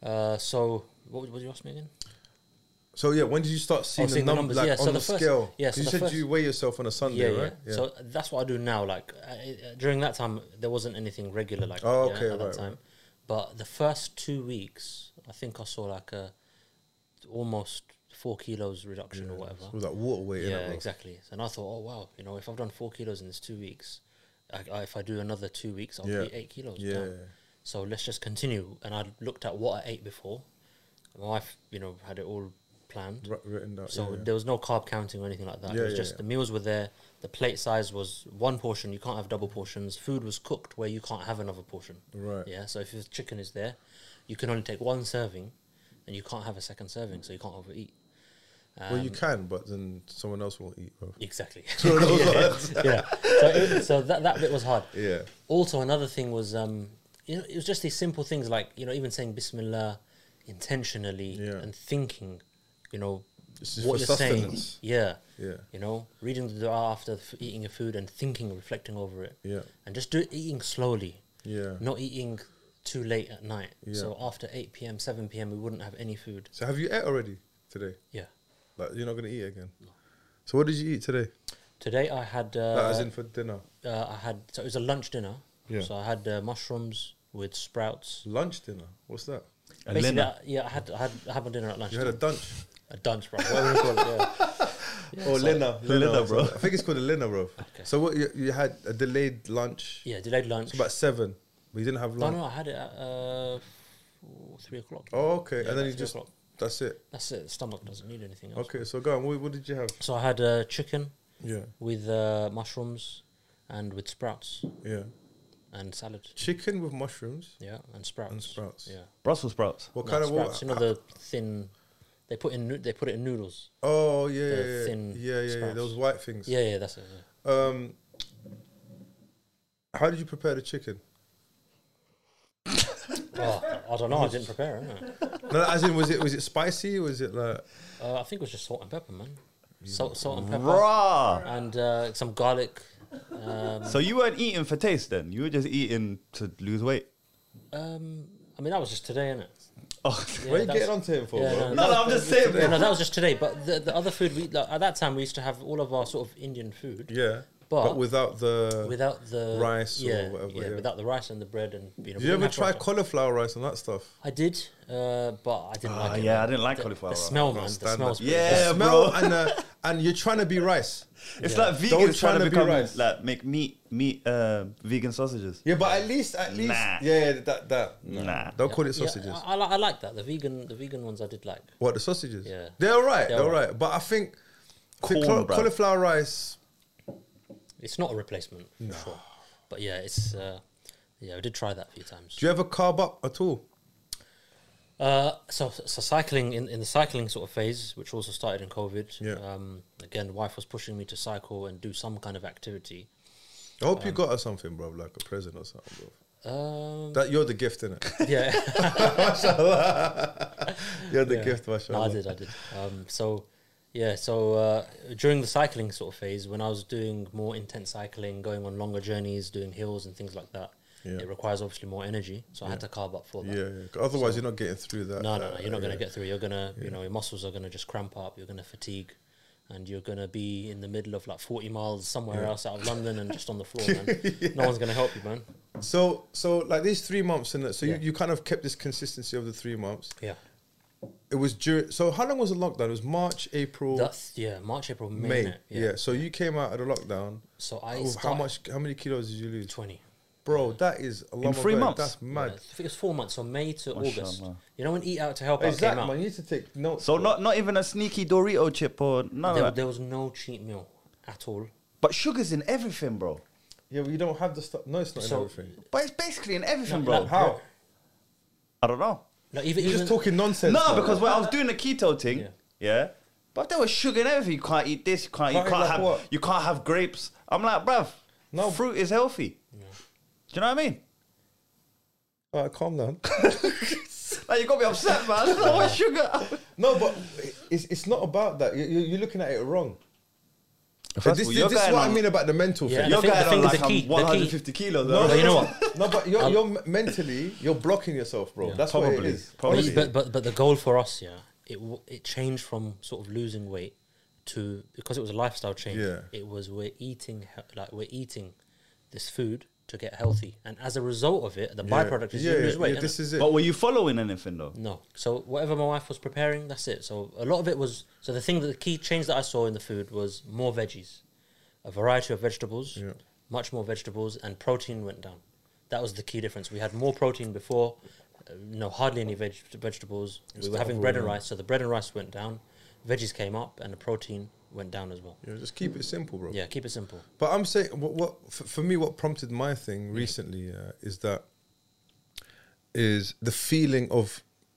So what you asked me again? So yeah, when did you start seeing, seeing the the numbers numbers, like yeah, so on the the first- scale? yeah, so you the said first- you weigh yourself on a Sunday, right? Yeah. So that's what I do now. Like during that time, there wasn't anything regular like Oh, that, okay, at that right, time. right. But the first 2 weeks, I think I saw like a almost 4 kilos reduction or whatever. It was like water weight. Yeah, innit, bro? exactly. And I thought, oh wow, you know, if I've done 4 kilos in this 2 weeks, if I do another 2 weeks, I'll Yeah. be 8 kilos Yeah. down. So let's just continue. And I looked at what I ate before. My wife, you know, had it all planned. Written down. So yeah. there was no carb counting or anything like that. Yeah, It was yeah, just yeah. the meals were there. The plate size was one portion. You can't have double portions. Food was cooked where you can't have another portion. Right. Yeah. So if the chicken is there, you can only take one serving, and you can't have a second serving, so you can't overeat. Well, you can, but then someone else won't eat, bro. Exactly. Yeah. yeah. So that bit was hard. Yeah. Also, another thing was, you know, it was just these simple things like, you know, even saying Bismillah intentionally Yeah. and thinking, you know, This is what for you're saying. sustenance. Yeah. Yeah. You know, reading the dua after eating your food and thinking, reflecting over it. Yeah. And just eating slowly, Yeah. not eating too late at night. Yeah. So after 8 p.m., 7 p.m., we wouldn't have any food. So have you ate already today? Yeah. Like you're not gonna eat again. So what did you eat today? Today I had... Like, as in for dinner. so it was a lunch dinner. Yeah. So I had mushrooms with sprouts. Lunch dinner. What's that? A Basically, Lena. I had my dinner at lunch. You had a dunch. A dunch, bro. What would you call it? Yeah. Oh, so- Lena, bro. I think it's called a Lena, bro. Okay. So what you had a delayed lunch. Yeah, delayed lunch. It's about 7. But you didn't have lunch. No, I had it at 3 o'clock. Oh, okay. Yeah, and then about you 3 just o'clock. that's it. That's it. The stomach doesn't need anything else. Okay, so go on. What did you have? So I had chicken Yeah. with mushrooms and with sprouts Yeah. and salad. Chicken with mushrooms. Yeah, and sprouts. And sprouts. Yeah. Brussels sprouts. What No, kind of sprouts? what? You know the thin. They put it in noodles. Oh yeah, the yeah, thin yeah. sprouts. Those white things. Yeah, that's it. Yeah. How did you prepare the chicken? Oh, I don't know. I didn't prepare it. No, as in was it spicy? Was it like I think it was just salt and pepper, man. Salt and pepper Raw. and some garlic. So you weren't eating for taste then? You were just eating to lose weight? I mean, that was just today, innit? Oh, Yeah, What are you that's- getting onto him for, yeah, bro? no, I'm just saying, Yeah, bro. no, that was just today. But the other food, at that time, we used to have all of our sort of Indian food. Yeah, But but without the. without the rice or yeah, whatever, yeah, yeah. without the rice and the bread and Did we you ever didn't have try rice. cauliflower rice and that stuff? I did, but I didn't like it. yeah, man. I didn't like the, cauliflower The rice. smell, I man. can't The stand smell's that. pretty Yeah, bad. Smell and you're trying to be rice. It's Yeah. like Don't vegans trying to be become rice. like make meat vegan sausages. Yeah, but at least, Nah. yeah, that. Nah. Don't call it Yeah, sausages. I like that. The vegan ones I did like. What, the sausages? Yeah. They're alright, They're they're alright. alright. But I think Corn, bruv. cauliflower rice, It's not a replacement for sure. But yeah, it's yeah, I did try that a few times. do you ever carb up at all? So cycling in the cycling sort of phase, which also started in COVID. Yeah. Again, wife was pushing me to cycle and do some kind of activity. I hope you got her something, bro, like a present or something, bro. That you're the gift, innit? Yeah. You're the Yeah. gift, No, mashallah. I did. So during the cycling sort of phase, when I was doing more intense cycling, going on longer journeys, doing hills and things like that, Yeah. it requires obviously more energy. So I had to carb up for that. Yeah, yeah. Otherwise, you're not getting through that. No, you're not going yeah. to get through. You're going to, your muscles are going to just cramp up. You're going to fatigue. And you're going to be in the middle of like 40 miles somewhere else out of London and just on the floor, man. No one's going to help you, man. So like these 3 months, and so Yeah. you kind of kept this consistency of the 3 months. Yeah. It was during. So how long was the lockdown? It was March, April, March, April, May. May. innit? Yeah. So you came out of the lockdown. So I How started How many kilos did you lose, 20. bro? That is a lot. In 3 months? That's mad. Yeah, I think it's 4 months, so May to August. Mashallah. You know when Eat Out to Help Out Exactly, came out? man. You need to take notes. So bro. not even a sneaky Dorito chip or no. There was no cheat meal at all. But sugar's in everything, bro. Yeah, but you don't have the stuff. No, it's not So- in everything. But it's basically in everything, No, bro. like- How? I don't know. No, even You're just talking nonsense. No, bro. because when I was doing the keto thing, Yeah. yeah, but there was sugar in everything. You can't eat this. You Can't eat like have. what? You can't have grapes. I'm like, bruv. No. fruit is healthy. Do you know what I mean? All right, calm down. Like you got me upset, man. I want sugar. No, but it's not about that. You're looking at it wrong. First This of all, is you're what going I on- mean about the mental Yeah, thing. and You're I think going the on thing is like the key- I'm the key- 150 kilos. No, But you know what? No, but you're mentally you're blocking yourself, bro. Yeah. That's what it Probably. is. Probably. Honestly. But the goal for us, yeah, it changed from sort of losing weight to, because it was a lifestyle change. Yeah. It was we're eating this food to get healthy, and as a result of it, the byproduct is you lose weight. This innit? is it. But were you following anything though? No. So whatever my wife was preparing, that's it. So a lot of it was, so the key change that I saw in the food was more veggies, a variety of vegetables, Yeah. much more vegetables, and protein went down. That was the key difference. We had more protein before, hardly any vegetables. We were having bread and rice, so the bread and rice went down, veggies came up, and the protein went down as well. Yeah, just keep it simple, bro. Yeah, keep it simple. But I'm saying, for me, what prompted my thing recently is the feeling of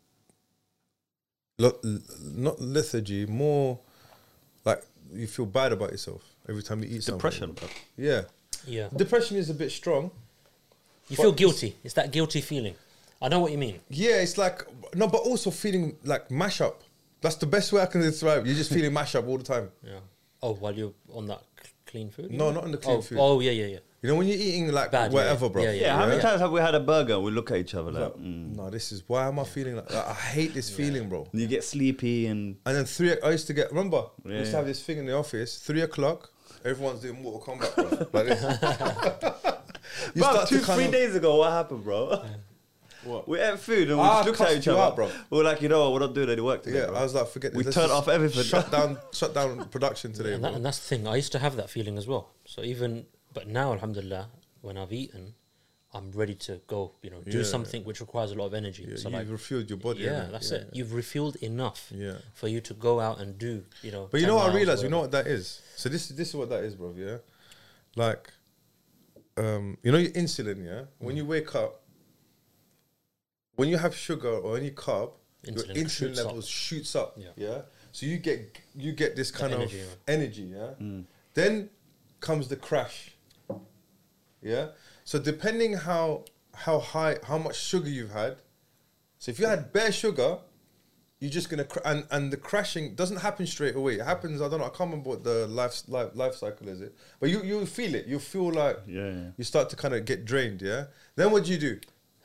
not lethargy, more like you feel bad about yourself every time you eat something. Depression, bro. Yeah, Yeah. depression is a bit strong. You But feel guilty. It's that guilty feeling. I know what you mean. Yeah, it's like no, but also feeling like mash up. That's the best way I can describe. You're just feeling mash up all the time. Yeah. Oh, while you're on that clean food? No, not on the clean food. Oh, yeah. You know when you're eating like Bad, whatever, yeah. bro. Yeah, Yeah, how many times have we had a burger and we look at each other like, Like, no, this is why am I feeling like I hate this feeling, bro. you get sleepy and And then I used to get, remember, we used to Yeah. have this thing in the office, 3 o'clock, everyone's doing Mortal Kombat, bro. Like this. You bro, start to 2-3 kind of- days ago, what happened, bro? What? We ate food and we Ah, just looked at cussed each you other, out, bro. We were like, you know, we're not doing any work today. Yeah, bro. I was like, forget this. We Let's turned just off everything. Shut down production today, And, bro. and that's the thing. I used to have that feeling as well. So but now, alhamdulillah, when I've eaten, I'm ready to go, do Yeah. something which requires a lot of energy. Yeah, so you've refueled your body. yeah, innit? that's Yeah. it. You've refueled enough Yeah. for you to go out and do, But you 10 know what I miles or realized? You know whatever. what that is? So this is what that is, bro, yeah? Like, you know your insulin, yeah? When you wake up, when you have sugar or any carb, your Insulin insulin shoots up. levels shoots up, Yeah. yeah? So you get this kind energy, of man. energy, yeah? Then comes the crash, yeah? So depending how much sugar you've had, so if you had bare sugar, you're just gonna and the crashing doesn't happen straight away. It happens. I don't know. I can't remember what the life cycle is. It, but you feel it. You feel like Yeah. you start to kind of get drained. Yeah. Then what do you do?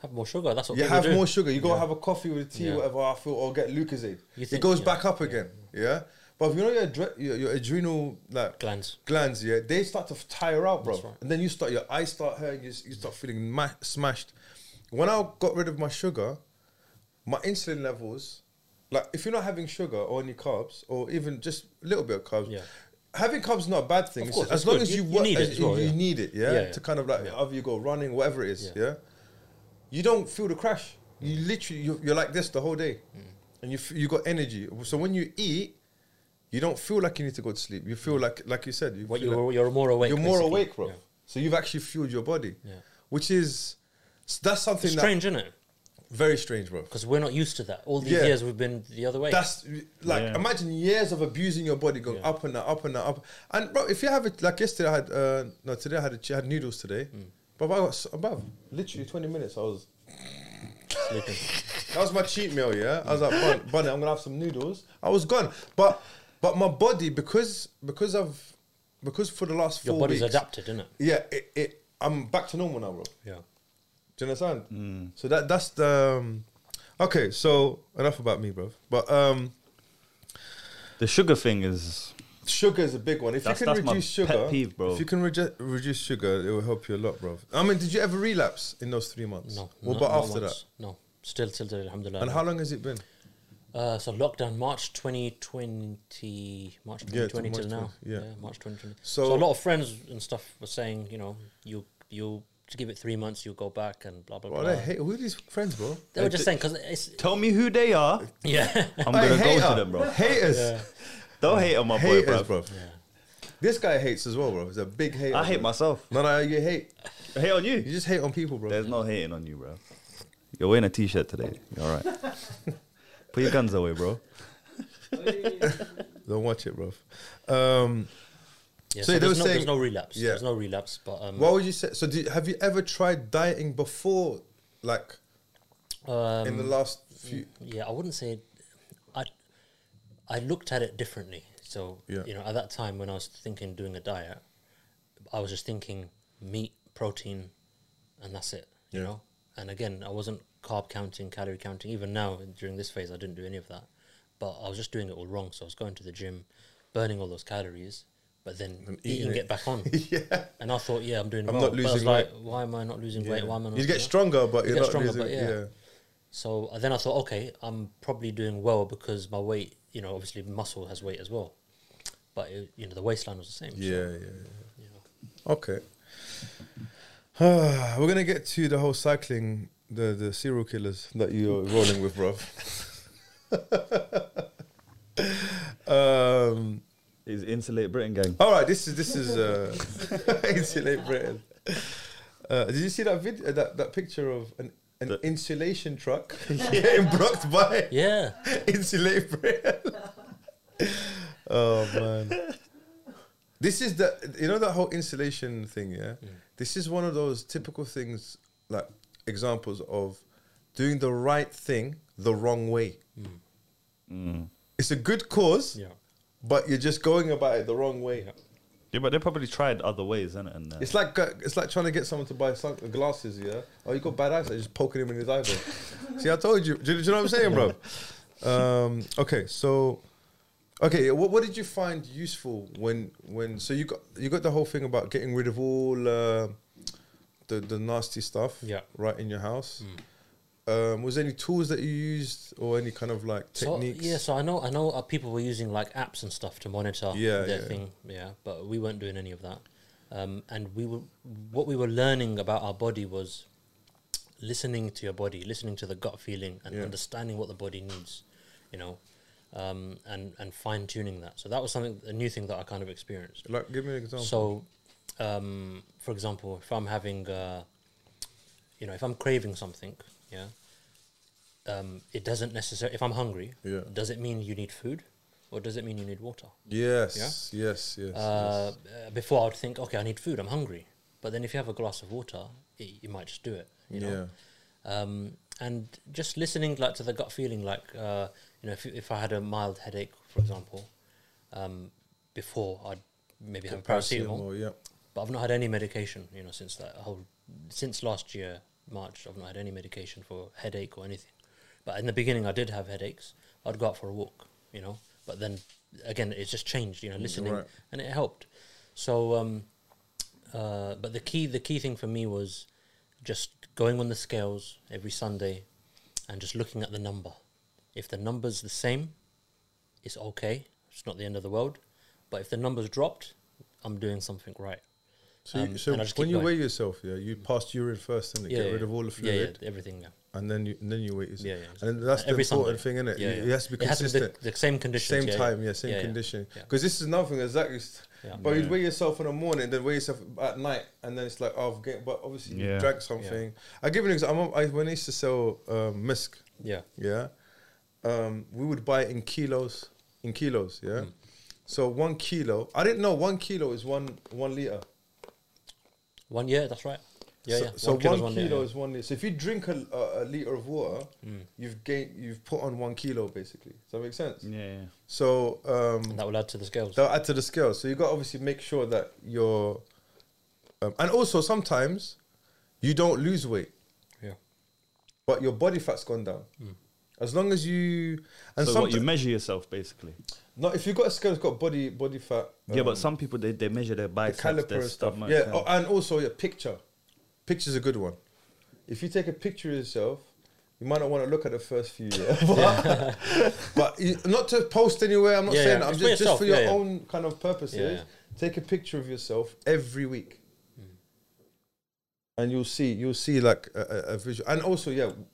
Have more sugar. That's what You people have do. more sugar. You go have a coffee with tea, Yeah. whatever. I feel, or get Lucozade. You It think- goes yeah. back up again. Yeah. But if you know your adrenal like Glands. yeah, they start to tire out, bro. That's right. And then your eyes start hurting. You start feeling smashed. When I got rid of my sugar, my insulin levels, like if you're not having sugar or any carbs, or even just a little bit of carbs, Yeah. having carbs is not a bad thing. Of It's course, as it's long good. as you You work, need it as well, you yeah. need it, yeah, Yeah. to kind of like either you go running, whatever it is, Yeah. yeah. You don't feel the crash. You literally you're like this the whole day, and you got energy. So when you eat, you don't feel like you need to go to sleep. You feel like you said, you What feel like you're more awake. you're more basically. awake, bro. Yeah. So you've actually fueled your body, Yeah. which is that's something It's strange, isn't it? that very strange, bro. Because we're not used to that. All these Yeah. years we've been the other way. That's like Yeah. imagine years of abusing your body, going Yeah. up and down, up and down, up. And bro, if you have it like yesterday, I had today I had noodles today, but I got above literally 20 minutes. I was sleeping. that was my cheat meal. Yeah, I was like, Bunny, I'm gonna have some noodles. I was gone, but my body because for the last 4 Your body's weeks, adapted, isn't it? yeah, I'm back to normal now, bro. Yeah. Do you understand? So that's the okay. So enough about me, bro. But The sugar thing is sugar is a big one. If That's- you can that's my reduce sugar, pet peeve, bro. if you can reduce sugar, it will help you a lot, bro. I mean, did you ever relapse in those 3 months? No. What not about after once. No. Still today, alhamdulillah. that? And how long has it been? So lockdown March 2020, March Yeah, 2020 to till March now. 20, yeah. March 2020. So- So a lot of friends and stuff were saying, you know, you to give it 3 months, you'll go back and blah blah Well, blah. they hate, who are these friends, bro? They were just saying because it's tell me who they are. yeah. I'm gonna go hater. to them, bro. Haters, Don't hate on my boy, haters, bro. bro. This guy hates as well, bro. He's a big hater. I hate bro. myself. No, you hate. I hate on you. You just hate on people, bro. There's no hating on you, bro. You're wearing a t-shirt today. You're all right. Put your guns away, bro. Don't watch it, bro. Yeah, So they were saying- there's no relapse. Yeah. There's no relapse, but What would you say? So, have you ever tried dieting before, like in the last few? yeah, I wouldn't say. I looked at it differently. So Yeah. you know, at that time when I was thinking doing a diet, I was just thinking meat, protein, and that's it. You Yeah. know, and again, I wasn't carb counting, calorie counting. Even now, during this phase, I didn't do any of that. But I was just doing it all wrong. So I was going to the gym, burning all those calories, but then eating it back on. Yeah. And I thought, yeah, I'm doing I'm well. not But I was losing like, weight. why am I not losing weight? Why am I not? You get know? stronger, but You you're get not stronger, losing. but yeah. So then I thought, okay, I'm probably doing well because my weight, you know, obviously muscle has weight as well, but you know, the waistline was the same. Yeah, so, yeah. you know. Okay. We're gonna get to the whole cycling, the serial killers that you're rolling with, bro. Is Insulate Britain gang. All right, this is Insulate Britain. Did you see that video? That picture of an insulation truck getting blocked by Yeah, Insulate Britain? Oh man. This is that whole insulation thing, yeah? This is one of those typical things, like examples of doing the right thing the wrong way. It's a good cause, yeah. but you're just going about it the wrong way. Yeah, but they probably tried other ways, isn't it? And, It's like trying to get someone to buy glasses, yeah? Oh, you got bad eyesight, just poking him in his eyeball. See, I told you. Do you know what I'm saying, bro? Okay, so... Okay, what did you find useful when so you got the whole thing about getting rid of all the nasty stuff right in your house. Was there any tools that you used or any kind of like techniques? So I know people were using like apps and stuff to monitor their thing, but we weren't doing any of that. And what we were learning about our body was listening to your body, listening to the gut feeling, and understanding what the body needs, you know. And fine tuning that. So that was a new thing that I kind of experienced. Like, give me an example. So, for example, if I'm having, if I'm craving something, it doesn't necessarily. If I'm hungry, does it mean you need food, or does it mean you need water? Yes. Before I'd think, okay, I need food. I'm hungry. But then if you have a glass of water, you might just do it. You know? And just listening like to the gut feeling, like if I had a mild headache, for example, before I'd maybe have a paracetamol. Yeah. But I've not had any medication, since last year, March, I've not had any medication for headache or anything. But in the beginning, I did have headaches. I'd go out for a walk, you know. But then again, it's just changed, you know, listening, Right. and it helped. So, but the key thing for me was just going on the scales every Sunday and just looking at the number. If the number's the same, it's okay. It's not the end of the world. But if the number's dropped, I'm doing something right. So, and I just when keep you going. weigh yourself, you pass urine first and get rid of all the fluid, everything. Yeah. and then you weigh yourself. Yeah. And then that's Every the important Sunday. thing, isn't it? Yeah, It has to be It has to be consistent. the same conditions. Same time, same Yeah. condition. Yeah. Because this is another thing, exactly. Yeah. But you weigh yourself in the morning, then weigh yourself at night, and then it's like, oh, but obviously you Yeah. drank something. I give you an example. When I used to sell Misk, Yeah. we would buy it in kilos, yeah. So 1 kilo, I didn't know 1 kilo is one liter. 1 year, that's right. Yeah, so, yeah. So 1 kilo's kilo liter, is 1 liter. So if you drink a liter of water, you've put on 1 kilo basically. Does that make sense? Yeah. So and that will add to the scales. they'll add to the scale. So you got to obviously make sure that you're, and also sometimes you don't lose weight, Yeah. but your body fat's gone down. As long as you, and So some, what, you measure yourself basically? no, if you've got a scale that's got body fat, Yeah, but some people they measure their the biceps, caliper their and stuff. stomach. Yeah, and also your picture. Picture's a good one. If you take a picture of yourself, you might not want to look at the first few, but not to post anywhere. I'm not Yeah, saying yeah. that. I'm It's for just yourself, for your yeah, yeah. own kind of purposes. Yeah, yeah. Take a picture of yourself every week, and you'll see like a visual. And also,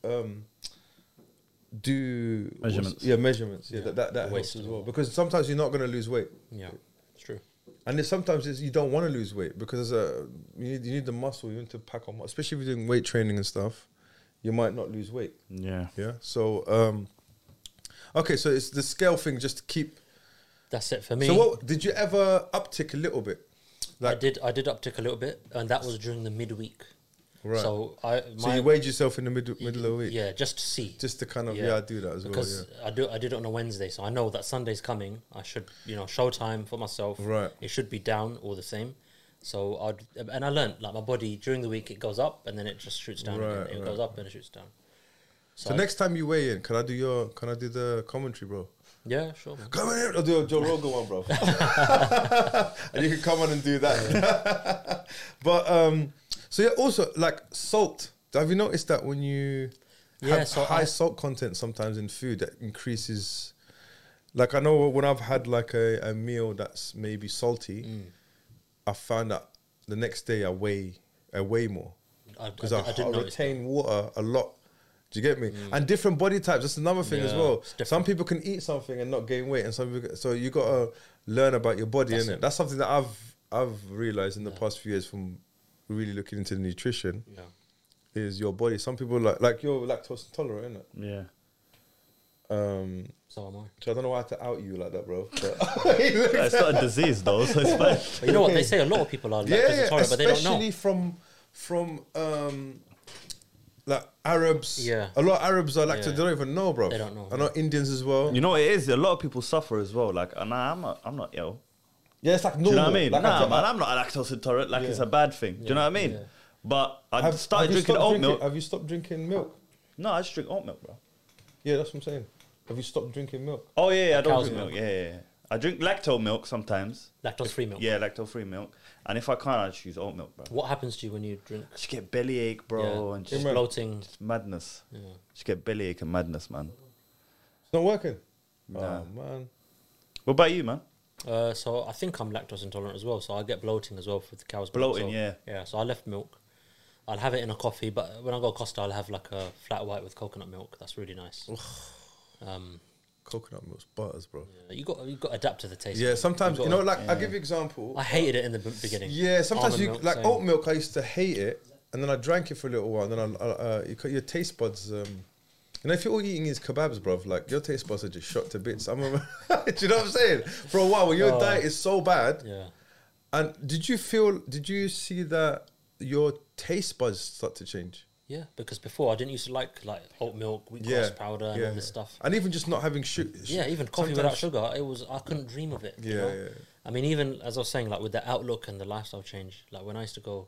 do Measurements. measurements. Yeah, that helps waist as as well, well. because sometimes you're not going to lose weight. Yeah, it's true. And sometimes you don't want to lose weight because you need the muscle. You need to pack on, especially if you're doing weight training and stuff. You might not lose weight. Yeah. Yeah. So, okay. So it's the scale thing, just to keep. That's it for me. So, what did you ever uptick a little bit? I did uptick a little bit, and that was during the midweek. Right. So So you weighed yourself in the middle of the week. Yeah, just to see. Just to kind of Yeah. I do that as Because well. I did it on a Wednesday, so I know that Sunday's coming. I should, show time for myself. Right. It should be down all the same. So I learned like my body during the week it goes up and then it just shoots down. Right, again. It right. goes up and it shoots down. So next time you weigh in, can I do the commentary, bro? Yeah, sure. Man. Come in here. I'll do a Joe Rogan one, bro. And you can come on and do that. But so yeah, also like salt. Have you noticed that when you Yeah, have so high salt content sometimes in food, that increases? Like I know when I've had like a meal that's maybe salty, I found that the next day I weigh more because I didn't notice retain water a lot. Do you get me? And different body types. That's another thing as Yeah, well. it's different. Some people can eat something and not gain weight, and some people. So you gotta learn about your body, That's innit? it. That's something that I've realized in the past few years from really looking into nutrition. Yeah. Is your body? Some people like you're lactose intolerant, innit? Yeah. So am I. So I don't know how to out you like that, bro. But It's not a disease though, so it's fine. But you know what? They say a lot of people are lactose intolerant, but they don't know. especially from like Arabs. Yeah. A lot of Arabs are lactose. Yeah. They don't even know, bro. They don't know, I know Indians as well. You know what it is? A lot of people suffer as well. Like, nah, I'm not ill. Yeah, it's like Do normal. you know what I mean? Like Nah, man, I'm not lactose intolerant. Like, Yeah. it's a bad thing. Do you know what I mean? Yeah. But I Have started you drinking stopped oat milk. Have you stopped drinking milk? No, I just drink oat milk, bro. Yeah, that's what I'm saying. Have you stopped drinking milk? Oh yeah, I don't Cow's drink milk. milk. Yeah. I drink lacto milk sometimes. Lactose-free milk. Yeah, lacto-free milk. And if I can't, I just use oat milk, bro. What happens to you when you drink? I just get bellyache, bro, Yeah, and just just man. bloating. madness. Yeah. Just get bellyache and madness, man. It's not working. Nah. Oh man. What about you, man? So I think I'm lactose intolerant as well. So I get bloating as well with the cow's milk. Bloating, So, yeah. Yeah. So I left milk. I'll have it in a coffee, but when I go to Costa, I'll have like a flat white with coconut milk. That's really nice. Coconut milk's butters, bro. Yeah, you got to adapt to the taste. Yeah, man. sometimes You you gotta- know, like I'll give you an example. I hated it in the beginning. Yeah, sometimes Almond you milk, like same. oat milk. I used to hate it, and then I drank it for a little while. And then your taste buds. If you're all eating these kebabs, bruv, like your taste buds are just shot to bits. Do you know what I'm saying? For a while, when your diet is so bad, Yeah. and did you see that your taste buds start to change? Yeah, because before I didn't used to like oat milk, wheat Yeah, grass powder, and yeah, all this yeah. stuff. And even just not having sugar. Yeah, even coffee without sugar, I couldn't dream of it. you Yeah, know? yeah. I mean, even as I was saying, like with the outlook and the lifestyle change, like when I used to go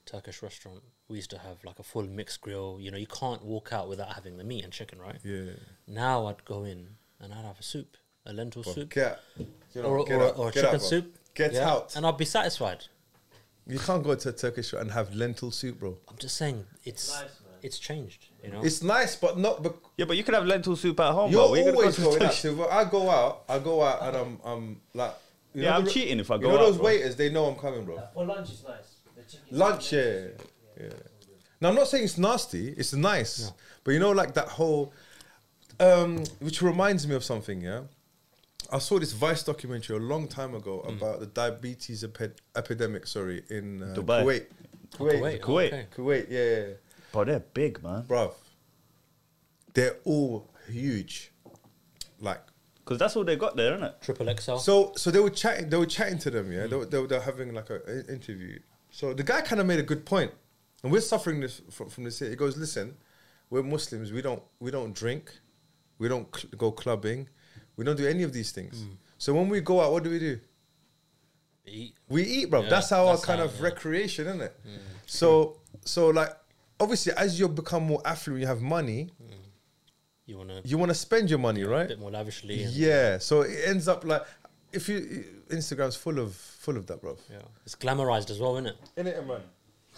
Turkish restaurant, we used to have like a full mixed grill. You know, you can't walk out without having the meat and chicken, right? Yeah. Now I'd go in and I'd have a soup, a lentil soup, Get, or a chicken soup. Get out. And I'll be satisfied. You can't go to a Turkish restaurant and have lentil soup, bro. I'm just saying, it's Nice, man. it's changed. You know, It's nice, but not. Yeah, but you could have lentil soup at home. You're bro. Where you gonna always go to going out. Turkish? So I go out, and I'm like, you Yeah, know I'm the- cheating if I You go know out, those bro. waiters? They know I'm coming, bro. For lunch is nice. The chicken Lunch, yeah. Now I'm not saying it's nasty. It's nice, but you know, like that whole, which reminds me of something. Yeah, I saw this Vice documentary a long time ago about the diabetes epidemic. Sorry, in Dubai. Kuwait. Kuwait. Kuwait. Okay. Kuwait, yeah. Bro, they're big, man. Bruv, they're all huge. Like, Because that's all they got there, isn't it? Triple XL. so they were chatting to them, yeah. They were having like an interview. So the guy kind of made a good point, and we're suffering this from this here. He goes, "Listen, we're Muslims. We don't drink, we don't go clubbing, we don't do any of these things. So when we go out, what do? Eat. We eat, bro. Yeah, that's our that's kind how, of yeah. recreation, isn't it? So like, obviously, as you become more affluent, you have money. You want to You want to spend your money, a right? bit more lavishly. And Yeah. So it ends up like, if you Instagram's full of that, bro. yeah. It's glamorized as well, isn't it? In it, man.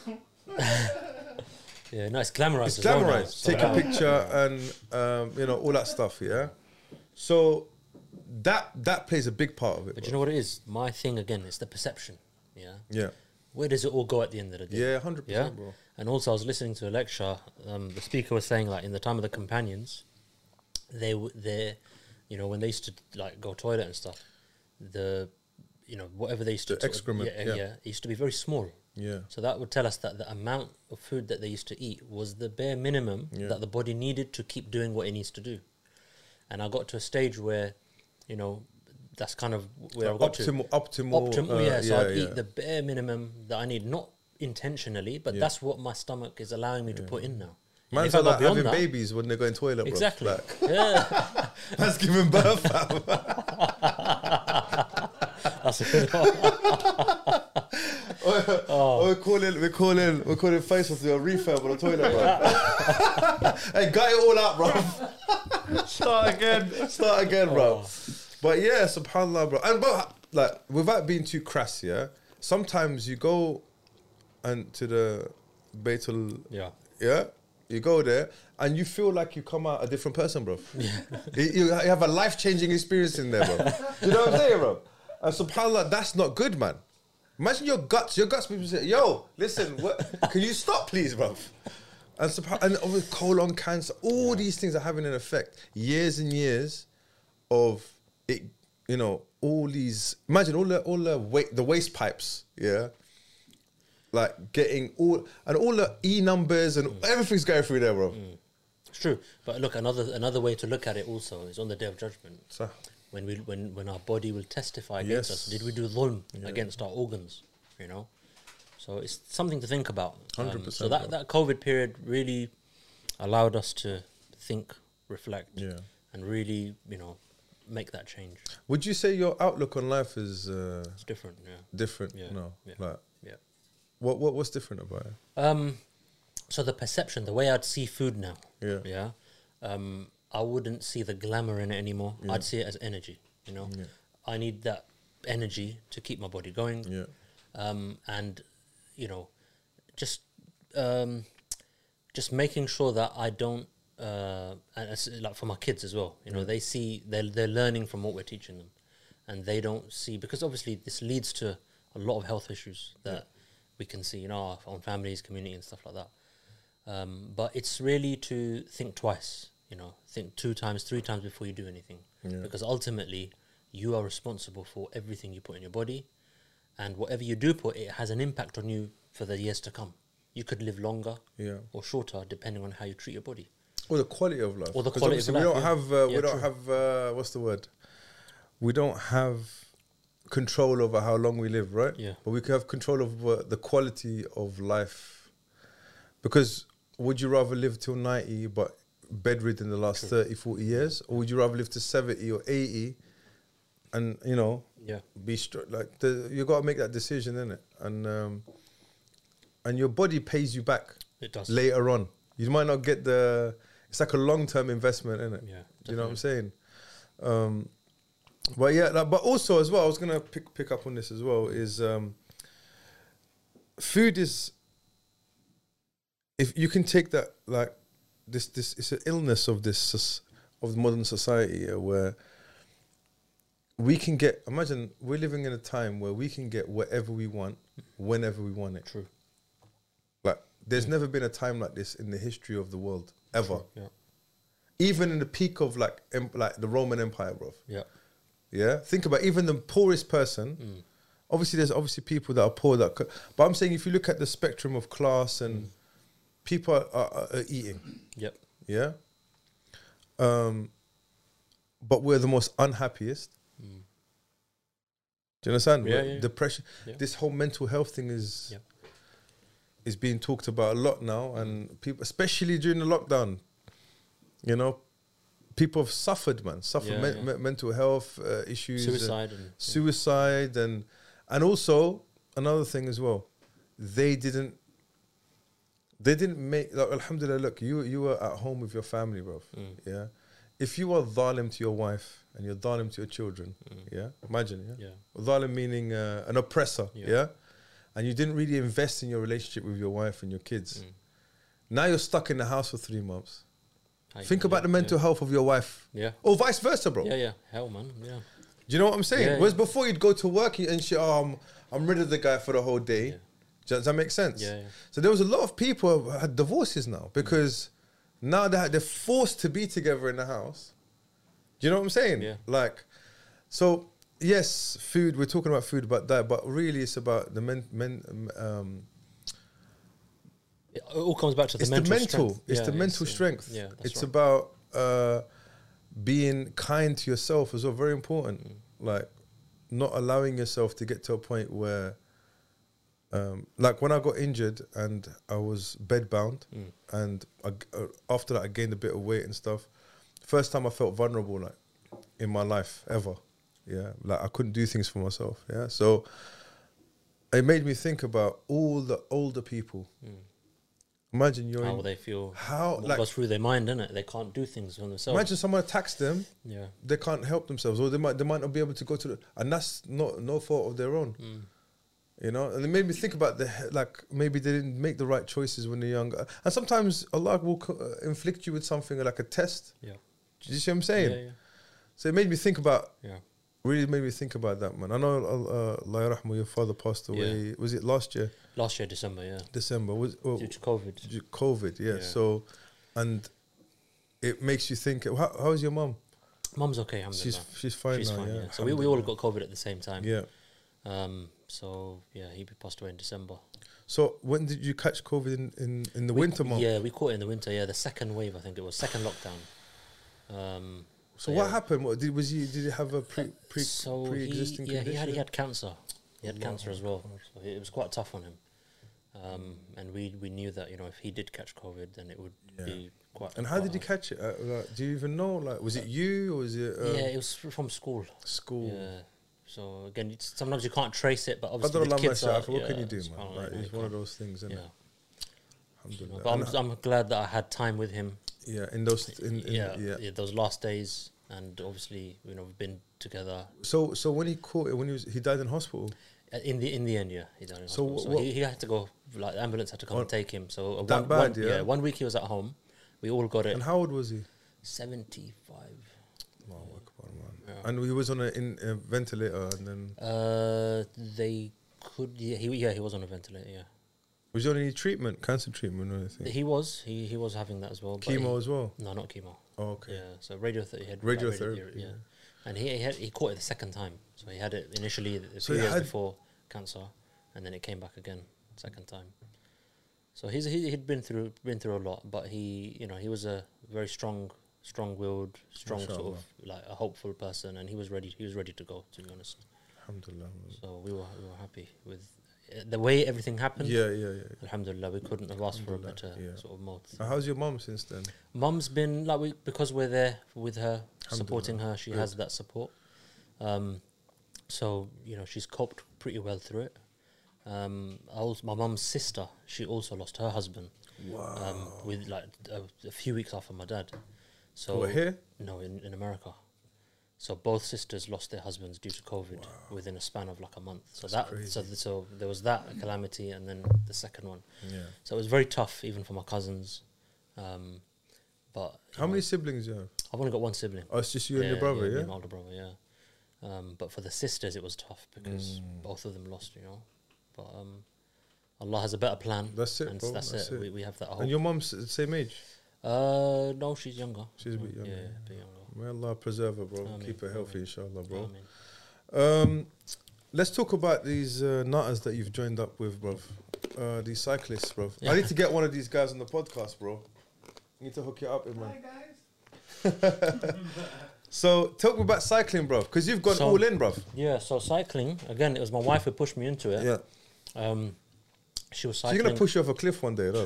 Yeah, no, it's glamorized. It's as well now. glamorized. So, Take a picture and all that stuff. Yeah. So that plays a big part of it. But bro. you know what it is? My thing again is the perception. Yeah. Yeah. Where does it all go at the end of the day? Yeah. 100%, Yeah. bro. And also, I was listening to a lecture. The speaker was saying, like, in the time of the companions, they when they used to like go toilet and stuff, whatever they used to The excrement, yeah. it used to be very small. Yeah. So that would tell us that the amount of food that they used to eat was the bare minimum Yeah. that the body needed to keep doing what it needs to do. And I got to a stage where, that's kind of where I got to. Optimal. Yeah, so I'd eat the bare minimum that I need, not intentionally, but that's what my stomach is allowing me to put in now. And Man's if I are go like beyond having that- babies when they go in toilet, bro. Exactly. Like, Yeah. man's giving birth, fam. That's a good one. We're calling Faisal to do a refurb on the toilet, bro. Hey, got it all out, bro. Start again, bro. But yeah, subhanAllah, bro. And but like, without being too crass, yeah. Sometimes you go and to the Baitul, Yeah. you go there and you feel like you come out a different person, bro. You have a life-changing experience in there, bro. You know what I'm saying, bro? And subhanAllah, that's not good, man. Imagine your guts people say, yo, listen, can you stop, please, bro? And with colon cancer, all these things are having an effect. Years and years of it, all these, imagine all the waste pipes, yeah? Like getting all the E numbers and everything's going through there, bro. It's true. But look, another way to look at it also is on the Day of Judgment. So, When our body will testify against us, did we do dhulm against our organs? So it's something to think about. 100%, So that COVID period really allowed us to think, reflect, and really make that change. would you say your outlook on life is It's different. Yeah. different? Yeah. No, Yeah. like Yeah. what's different about it? So the perception, the way I'd see food now, Yeah. I wouldn't see the glamour in it anymore. I'd see it as energy. I need that energy to keep my body going. Yeah. And just making sure that I don't, and it's like for my kids as well. They see they're learning from what we're teaching them, and they don't see, because obviously this leads to a lot of health issues that we can see in our own families, community, and stuff like that. But it's really to think twice. Think 2 times, 3 times before you do anything, because ultimately you are responsible for everything you put in your body, and whatever you do put, it has an impact on you for the years to come. You could live longer or shorter depending on how you treat your body. Or the quality of life. Or the 'Cause quality of obviously life, we don't have what's the word? We don't have control over how long we live, right? Yeah. But we can have control over the quality of life. Because would you rather live till 90 but bedridden the last 30, 40 years? Or would you rather live to 70 or 80 and, be you got to make that decision, innit? And and your body pays you back It does. later on. You might not get it's like a long-term investment, isn't it? Yeah. Do you know what I'm saying? But yeah, but also as well, I was gonna pick up on this as well. Is food is, if you can take that, like this it's an illness of of modern society, where we can get. Imagine we're living in a time where we can get whatever we want whenever we want it. True. Like there's never been a time like this in the history of the world ever. True. Yeah. Even in the peak of like the Roman Empire, bro. Yeah. Yeah, think about even the poorest person. Obviously, there's people that are poor but I'm saying if you look at the spectrum of class and people are eating. Yep. Yeah. But we're the most unhappiest. Do you understand? Yeah. Depression. Yeah. This whole mental health thing is being talked about a lot now, and people, especially during the lockdown, you know, people have suffered, man. Mental health issues, suicide, and also another thing as well. They didn't make, like, alhamdulillah. Look, you were at home with your family, bro. Yeah. If you are dhalim to your wife and you're dhalim to your children, imagine, dhalim meaning an oppressor, and you didn't really invest in your relationship with your wife and your kids. Now you're stuck in the house for 3 months. Think about the mental health of your wife. Yeah. Or vice versa, bro. Yeah. Hell, man. Yeah. Do you know what I'm saying? Yeah, Whereas before you'd go to work and shit, I'm rid of the guy for the whole day. Yeah. Does that make sense? Yeah. So there was a lot of people who had divorces now because now they're forced to be together in the house. Do you know what I'm saying? Yeah. Like, so yes, food. We're talking about food, about that, but really it's about the it all comes back to the mental strength. It's the mental strength. Yeah, it's about being kind to yourself as well. Very important. Like not allowing yourself to get to a point where, like when I got injured and I was bedbound, and after that I gained a bit of weight and stuff. First time I felt vulnerable, like in my life ever. Yeah, like I couldn't do things for myself. Yeah, so it made me think about all the older people. Imagine you're how they feel. What goes through their mind, innit? They can't do things for themselves. Imagine someone attacks them. Yeah, they can't help themselves, or they might not be able to go to and that's no fault of their own. You know, and it made me think about maybe they didn't make the right choices when they're younger. And sometimes Allah will inflict you with something like a test. Yeah, do you see what I'm saying? Yeah. So it made me think about. Really made me think about that, man. I know, Allah yarahmu, your father passed away. Yeah. Was it last year? Last year, December, yeah. December. Due to COVID. COVID, yeah. So, and it makes you think, how's your mum? Mum's okay, alhamdulillah. She's fine now, yeah. So we all got COVID at the same time. Yeah. So, yeah, he passed away in December. So, when did you catch COVID in the winter, Mum? Yeah, we caught it in the winter, the second wave, I think it was, second lockdown. So what happened? Did he have a pre-existing condition? He had cancer. He had cancer as well. So it was quite tough on him. And we knew that, if he did catch COVID, then it would be quite. And how did he catch it? Do you even know? Like, was it you or was it? It was from school. School. Yeah. So again, sometimes you can't trace it, but obviously the kids are. What can you do, man? Like, it's one of those things, isn't it? Alhamdulillah. But I'm glad that I had time with him. Yeah, those last days, and obviously we've been together. So when he caught it, he died in hospital. In the end, he died in hospital. So he had to go. Like the ambulance had to come and take him. So one week he was at home. We all got it. And how old was he? 75. Yeah. And he was on a ventilator, and then they could. He was on a ventilator. Yeah. Was he on any treatment, cancer treatment or anything? He was having that as well. Chemo as well? No, not chemo. Oh, okay. Yeah, so radiotherapy. Radiotherapy. And he caught it the second time. So he had it initially 2 years before cancer, and then it came back again second time. So he'd been through a lot, but he was a very strong-willed, sort of like a hopeful person, and he was ready to go, to be honest. Alhamdulillah. So we were happy with the way everything happened. Yeah. Alhamdulillah, we couldn't have asked for a better sort of mode. How's your mum since then? Mum's been because we're there with her, supporting her. She has that support. So she's coped pretty well through it. My mum's sister, she also lost her husband. Wow. With like a few weeks after my dad. So What, here? No, in America. So both sisters lost their husbands due to COVID within a span of like a month. So so there was that calamity, and then the second one. Yeah. So it was very tough, even for my cousins. But How many siblings do you have? I've only got one sibling. Oh, it's just you and your brother, me yeah? and my older brother, yeah. But for the sisters, it was tough because both of them lost, you know. But Allah has a better plan. That's it, and bro. That's it. We have that hope. And your mum's the same age? No, she's younger. She's a bit younger. Yeah, a bit younger. May Allah preserve her, bro. Ameen. Keep her healthy, inshallah, bro. Ameen. Let's talk about these nutters that you've joined up with, bro. These cyclists, bro. Yeah. I need to get one of these guys on the podcast, bro. Need to hook it up, man. Hi guys. So, talk me about cycling, bro, because you've gone all in, bro. Yeah, so cycling, again, it was my wife who pushed me into it. Yeah. She was She's cycling. going to push you off a cliff one day, though.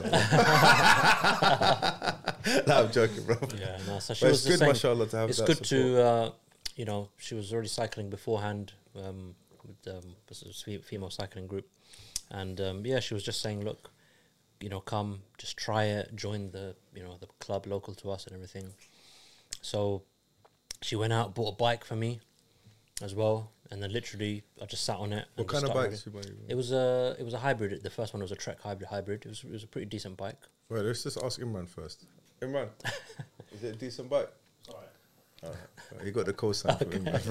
No, I'm joking, bro. Yeah, no, so she But was it's just good, saying, mashallah, to have it's that good support. to, you know, she was already cycling beforehand with a female cycling group. And yeah, she was just saying, look, you know, come, just try it, join the, you know, the club local to us and everything. So she went out, bought a bike for me as well, and then literally I just sat on it. What and kind just of started bikes you buy? It was a hybrid. The first one was a Trek hybrid. It was a pretty decent bike. Wait, let's just ask Imran first. Imran, is it a decent bike? Alright. You got the cosign for Imran,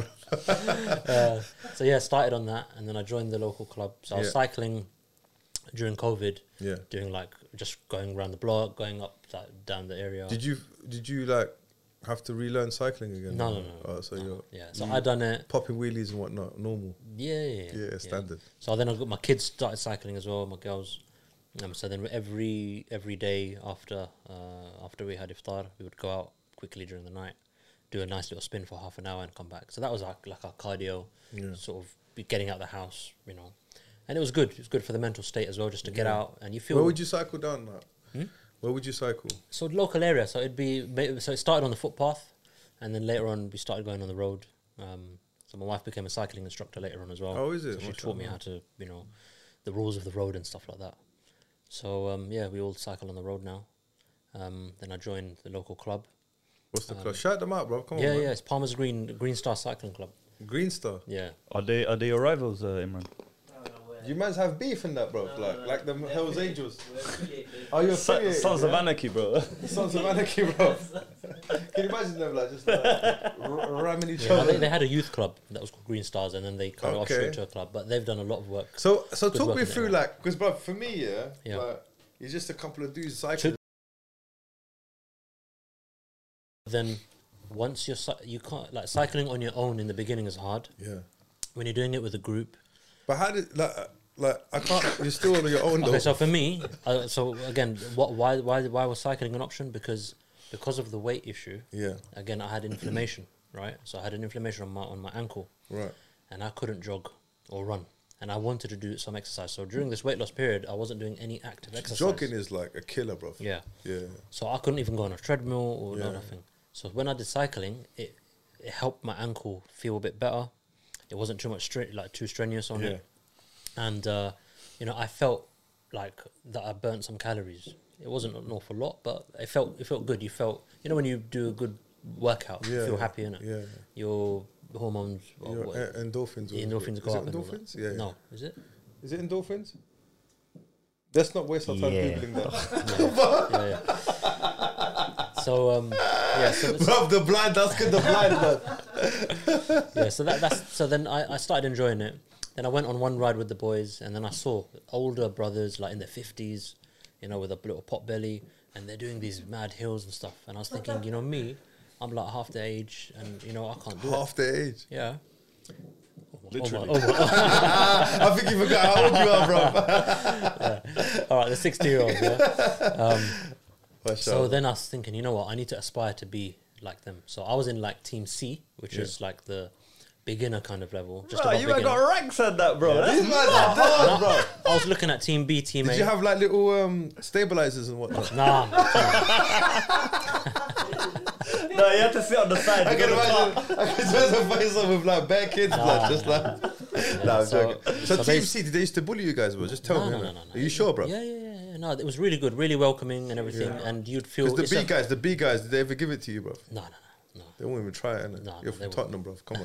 bro. So yeah, started on that, and then I joined the local club. So I was Yeah. cycling during COVID, Yeah. doing like just going around the block, going up down the area. Did you like have to relearn cycling again? No. Oh, so you're Yeah, so I done it. popping wheelies and whatnot, normal. Yeah, Standard. So then I got my kids started cycling as well, my girls. So then every day after we had iftar, we would go out quickly during the night, do a nice little spin for half an hour and come back. So that was like our cardio, Yeah. sort of be getting out the house, you know. And it was good. It was good for the mental state as well, just to get out and you feel. Where would you cycle down now? Where would you cycle? So local area. So it started on the footpath, and then later on we started going on the road. So my wife became a cycling instructor later on as well. Oh, is it? So she taught me how to, you know, the rules of the road and stuff like that. So yeah, we all cycle on the road now. Then I joined the local club. What's the club? Shout them out, bro. Come Yeah, on, man. yeah, it's Palmer's Green Star Cycling Club. Green Star. Yeah. Are they your rivals, Imran? I don't know where. You mans have beef in that, bro. No, like the we're Hells affiliated. Angels. We're affiliated. Oh, you're affiliated, Sons of yeah? Anarchy, bro. Sons of Anarchy, bro. Can you imagine them like just ramming each Yeah, other? they had a youth club that was called Green Stars, and then they kind of Okay. offshoot to a club. But they've done a lot of work. So Good talk work me in it, through, man. like, because, bro, for me, Yeah. like, it's just a couple of dudes cycling. Then once you can't, like, cycling on your own in the beginning is hard. Yeah. When you're doing it with a group. But how did, like, I can't, you're still on your own, though. Okay, so for me, so again, why was cycling an option? Because of the weight issue. Yeah, Again, I had inflammation, right? So I had an inflammation on my ankle, right. and I couldn't jog or run, and I wanted to do some exercise. So during this weight loss period, I wasn't doing any active exercise. Jogging is like a killer, bro. Yeah. Yeah. So I couldn't even go on a treadmill or Yeah. nothing. So when I did cycling, it helped my ankle feel a bit better. It wasn't too much too strenuous on it, and you know, I felt like that I burnt some calories. It wasn't an awful lot, but it felt good. You felt, you know, when you do a good workout, you Yeah, feel yeah, happy in it. yeah. Your hormones, Your endorphins. the endorphins go is up. it and all endorphins? that. Yeah. No, is it? Is it endorphins? Let's not waste our time Yeah. googling that. Yeah. So yeah, so Bro, the blind. That's good. The blind, man. yeah, so that's so then I started enjoying it. Then I went on one ride with the boys, and then I saw older brothers like in their 50s, you know, with a little pot belly, and they're doing these mad hills and stuff. And I was thinking, you know, me, I'm like half their age, and you know, I can't do it. Half their age. Yeah. Literally. Oh my. I think you forgot how old you are, bro. All right, the 60-year-olds. Yeah. So So then I was thinking, you know what, I need to aspire to be like them. So I was in like Team C, which is like the beginner kind of level, just Bro, above you beginner. ain't got ranks at that, bro. That's these guys are hard, bro. I was looking at Team B, Team Did A. you have like little stabilizers and whatnot? Nah, No, you have to sit on the side. I You can gotta imagine. I can just face up with like bare kids, blood, just like Nah, I'm So- joking. So so Team basi- C, did they used to bully you guys, bro? Just tell me. No. Are you sure, bro? Yeah. No, it was really good, really welcoming and everything, Yeah. and you'd feel. Because it's the B guys, did they ever give it to you, bro? No. They won't even try it, innit? No, You're they from won't. Tottenham, bro. Come on.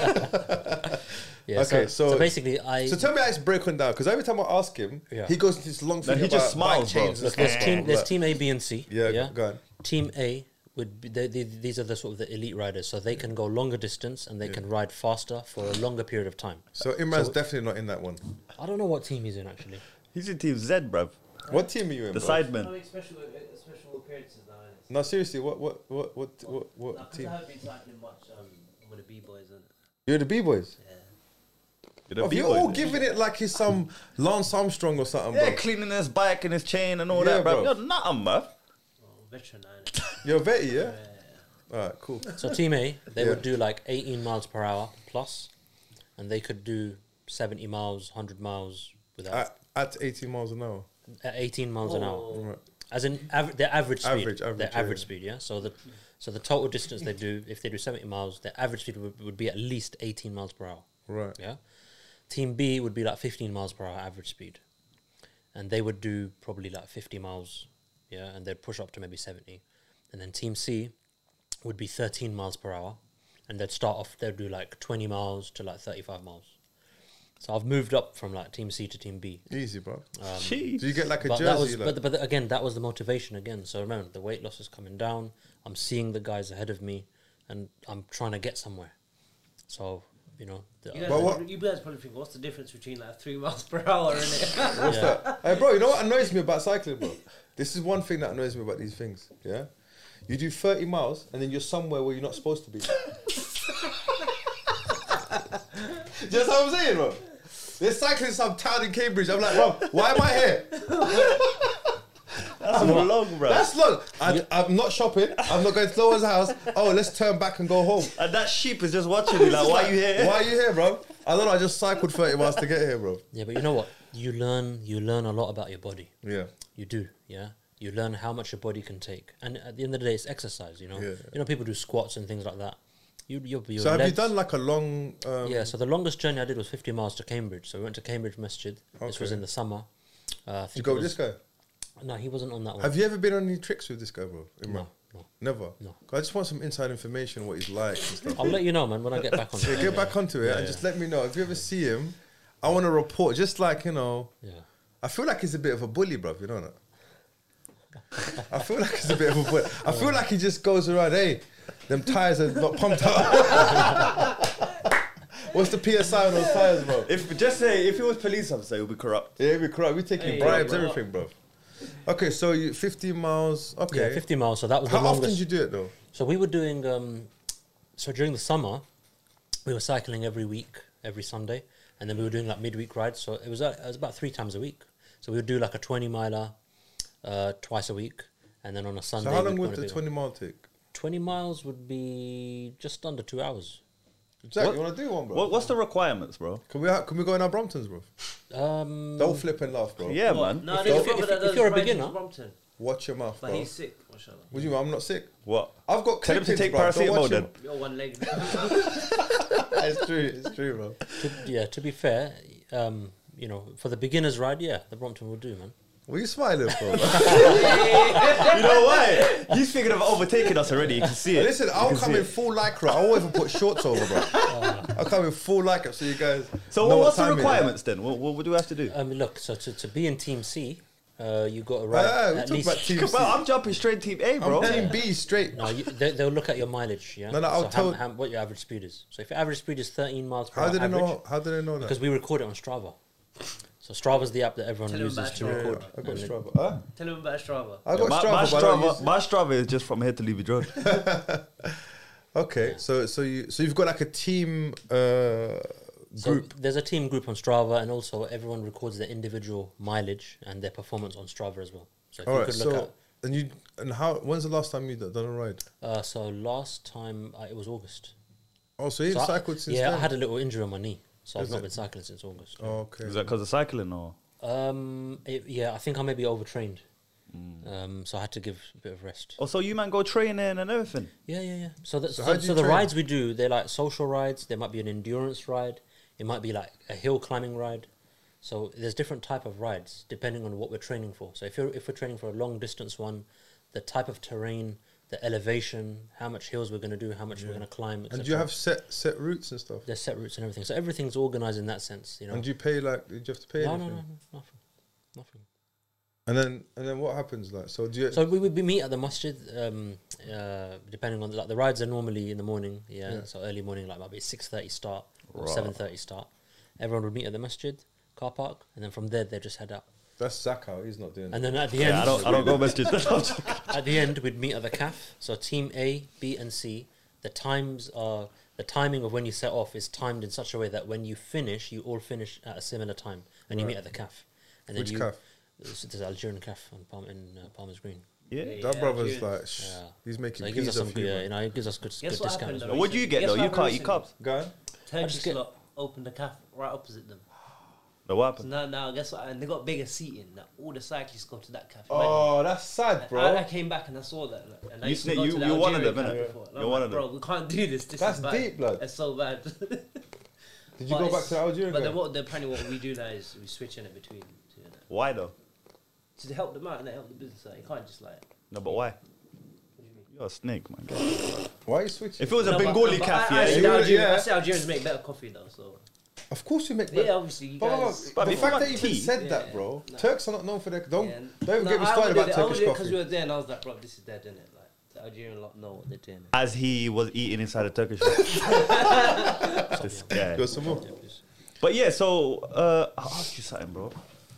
Yeah. Okay, so so- basically, I. So tell me how it's broken down, because every time I ask him, Yeah. he goes into this long thing he about just smiles, bike bro. chains and Look, stuff. there's Like- team A, B, and C. Yeah, go on. Team A would be these are the sort of the elite riders, so they can go longer distance and they can ride faster for a longer period of time. So Imran's So- definitely not in that one. I don't know what team he's in actually. He's in Team Z, bruv. What team are you in, The bro? sidemen. I make special appearances now. innit? No, seriously, what Nah, what 'cause team? I haven't been cycling much. I'm with the B-boys, innit? You're the B-boys? Yeah. Oh, you're all giving it like he's some Lance Armstrong or something, Yeah, bro. cleaning his bike and his chain and all Yeah, that, bruv. bro. You're nothing, bruv. Well, veteran now, innit? You're a Vetty, yeah? Alright, cool. So team A, they Yeah. would do like 18 miles per hour plus, and they could do 70 miles, 100 miles without At 18 miles an hour. at 18 miles an hour. Right. As in their average speed. Average, their yeah, average yeah. speed, yeah. So the total distance they do, if they do 70 miles, their average speed would be at least 18 miles per hour. Right. Yeah. Team B would be like 15 miles per hour average speed, and they would do probably like 50 miles, yeah, and they'd push up to maybe 70. And then Team C would be 13 miles per hour, and they'd start off. They'd do like 20 miles to like 35 miles. So I've moved up from like Team C to Team B. Easy, bro. Jeez. Do you get like a But jersey? that was, but again, that was the motivation again. So remember, the weight loss is coming down. I'm seeing the guys ahead of me, and I'm trying to get somewhere. So you know, You guys probably think, what's the difference between like 3 miles per hour, innit? What's that? Hey, bro, you know what annoys me about cycling, bro? This is one thing that annoys me about these things, yeah? You do 30 miles, and then you're somewhere where you're not supposed to be. Just what I'm saying, bro. They're cycling some town in Cambridge. I'm like, bro, why am I here? That's long, bruv. That's long. I'm not shopping. I'm not going to Noah's house. Oh, let's turn back and go home. And that sheep is just watching you like, why are you here? Why are you here, bro? I don't know. I just cycled 30 miles to get here, bro. yeah, but you know what? You learn a lot about your body. Yeah. You do, yeah. You learn how much your body can take, and at the end of the day, it's exercise. You know, Yeah. you know, people do squats and things like that. Your So have you legs- done like a long... Yeah, so the longest journey I did was 50 miles to Cambridge. So we went to Cambridge Masjid. This was Okay. in the summer. I Did think you go it with was- this guy? No, he wasn't on that one. Have you ever been on any tricks with this guy, bro? Imran? No. Never? No. I just want some inside information, what he's like and stuff. I'll let you know, man, when I get back on. Yeah, it. get back onto it and just let me know. If you ever see him, I want to report. Just like, you know, Yeah. I feel like he's a bit of a bully, bro. You know that? I feel like he's a bit of a bully. I feel like he just goes around, hey, them tires are not pumped up. What's the PSI on those tires, bro? If it was police officer, it would be corrupt. Yeah, we corrupt. We're taking Hey, bribes, bro. everything, bro. Okay, so you 15 miles. Okay. Yeah, 50 miles. So that was How the often longest. do you do it though? So we were doing. So during the summer, we were cycling every week, every Sunday, and then we were doing like midweek rides. So it was about 3 times a week. So we would do like a 20 miler twice a week, and then on a Sunday. So how long we'd would go on a the big 20 mile take? 20 miles would be just under 2 hours. Jack, What- you want to do one, bro? What's the requirements, bro? Can we go in our Bromptons, bro? Don't flip and laugh, bro. Yeah, What? man. No, If there's you- a brother if- that if does you're a rides in beginner- Brompton, Watch your mouth, but bro. he's sick. Mashallah. What do you mean? I'm not sick. What? I've got Tell him to clippings, take bro. Don't paracetamol watch then. him. You're one leg. It's true. It's true, bro. To be fair, you know, for the beginner's ride, yeah, the Brompton will do, man. What are you smiling for? You know why? He's thinking of overtaking us already. You can see it. Listen, I'll You can come see in it. full lycra. I won't even put shorts over, bro. I'll come in full lycra so you guys. So know what what's the time it is. requirements then? What do we have to do? Look, so to be in Team C, you got to ride We at talk about least. team Bro, C. I'm jumping straight team A, bro. I'm team B straight. No, they'll look at your mileage, yeah. No, I'll so tell- what your average speed is. So if your average speed is 13 miles per How hour did they average, know? How did they know because that? we record it on Strava. So Strava's the app that everyone Tell him uses about to Strava. record. I got And then- Strava. Huh? Tell him about Strava. I got my, Strava, my but I don't Strava, use- my Strava is just from here to Levy Road. Okay, so you've got like a team So group. there's a team group on Strava, and also everyone records their individual mileage and their performance on Strava as well. So if All you right. could look So and how? When's the last time you done a ride? at. So last time it was August. Oh, so you've So cycled since yeah, then. I had a little injury on my knee, so I've Is not it? been cycling since August. Oh, okay. Is that because of cycling or? Yeah, I think I may be overtrained. So I had to give a bit of rest. Oh, so you man go training and everything. Yeah. So how do you the train? rides we do, they're like social rides. There might be an endurance ride. It might be like a hill climbing ride. So there's different type of rides depending on what we're training for. So if we're training for a long distance one, the type of terrain, the elevation, how much hills we're going to do, how much we're going to climb, etc. And do you have set routes and stuff? There's set routes and everything. So everything's organized in that sense, you know. And do you pay like? Did you have to pay No, anything? nothing. And then what happens like? So do you? So we meet at the masjid, depending on the rides are normally in the morning, Yeah. So early morning, like maybe 6:30 start or Right. 7:30 start. Everyone would meet at the masjid, car park, and then from there they just head out. That's Zakao. He's not doing. And then at the end, Yeah, I don't go masjid. at the end we'd meet at the CAF. So team A, B, and C. The timing of when you set off is timed in such a way that when you finish, you all finish at a similar time, and you meet at the CAF. And then Which you, CAF? There's Algerian CAF on Palmer's Green. Yeah. That brother's Cheers. like, Yeah. he's making So it gives us peas some off you, good, man. you know, it gives us good Guess discounts. what happened, as though? well. What do you get Guess though? what You happened can't eat recently? cups. Go on. Turkish just get- lot opened the cafe right opposite them. No, what So happened? now guess what? And they got bigger seating. Now all the cyclists go to that cafe. Oh, that's sad, bro. I came back and I saw that. Like, and I You used to sne- go you- to the you're one of Algerian them, cafe innit? before. And You're I'm one like, of them. bro, we can't do this. This That's is bad. deep, blood. It's so bad. Did you But go back it's- to the Algerian But guy? apparently what we do now is we switch in it between. You know, Why though? to help them out and help the business out. You can't just like. No, but why? What do you mean? You're a snake, man. Why are you switching? If it was a No, but- Bengali no, but cafe, I, yeah, see you would- Algerians, yeah. I see Algerians make better coffee though. So Of course you make yeah, that. obviously you But guys. But the if fact you that want you even tea- said Yeah, that, bro. no. Turks are not known for their. Don't Yeah. even No, get me I started only about did it Turkish because coffee. we were there and I was like, bro, this is dead, isn't it? Like the Algerian lot know what they're doing. As he was eating inside a Turkish. This guy. Got some more? But yeah, so I asked you something, bro.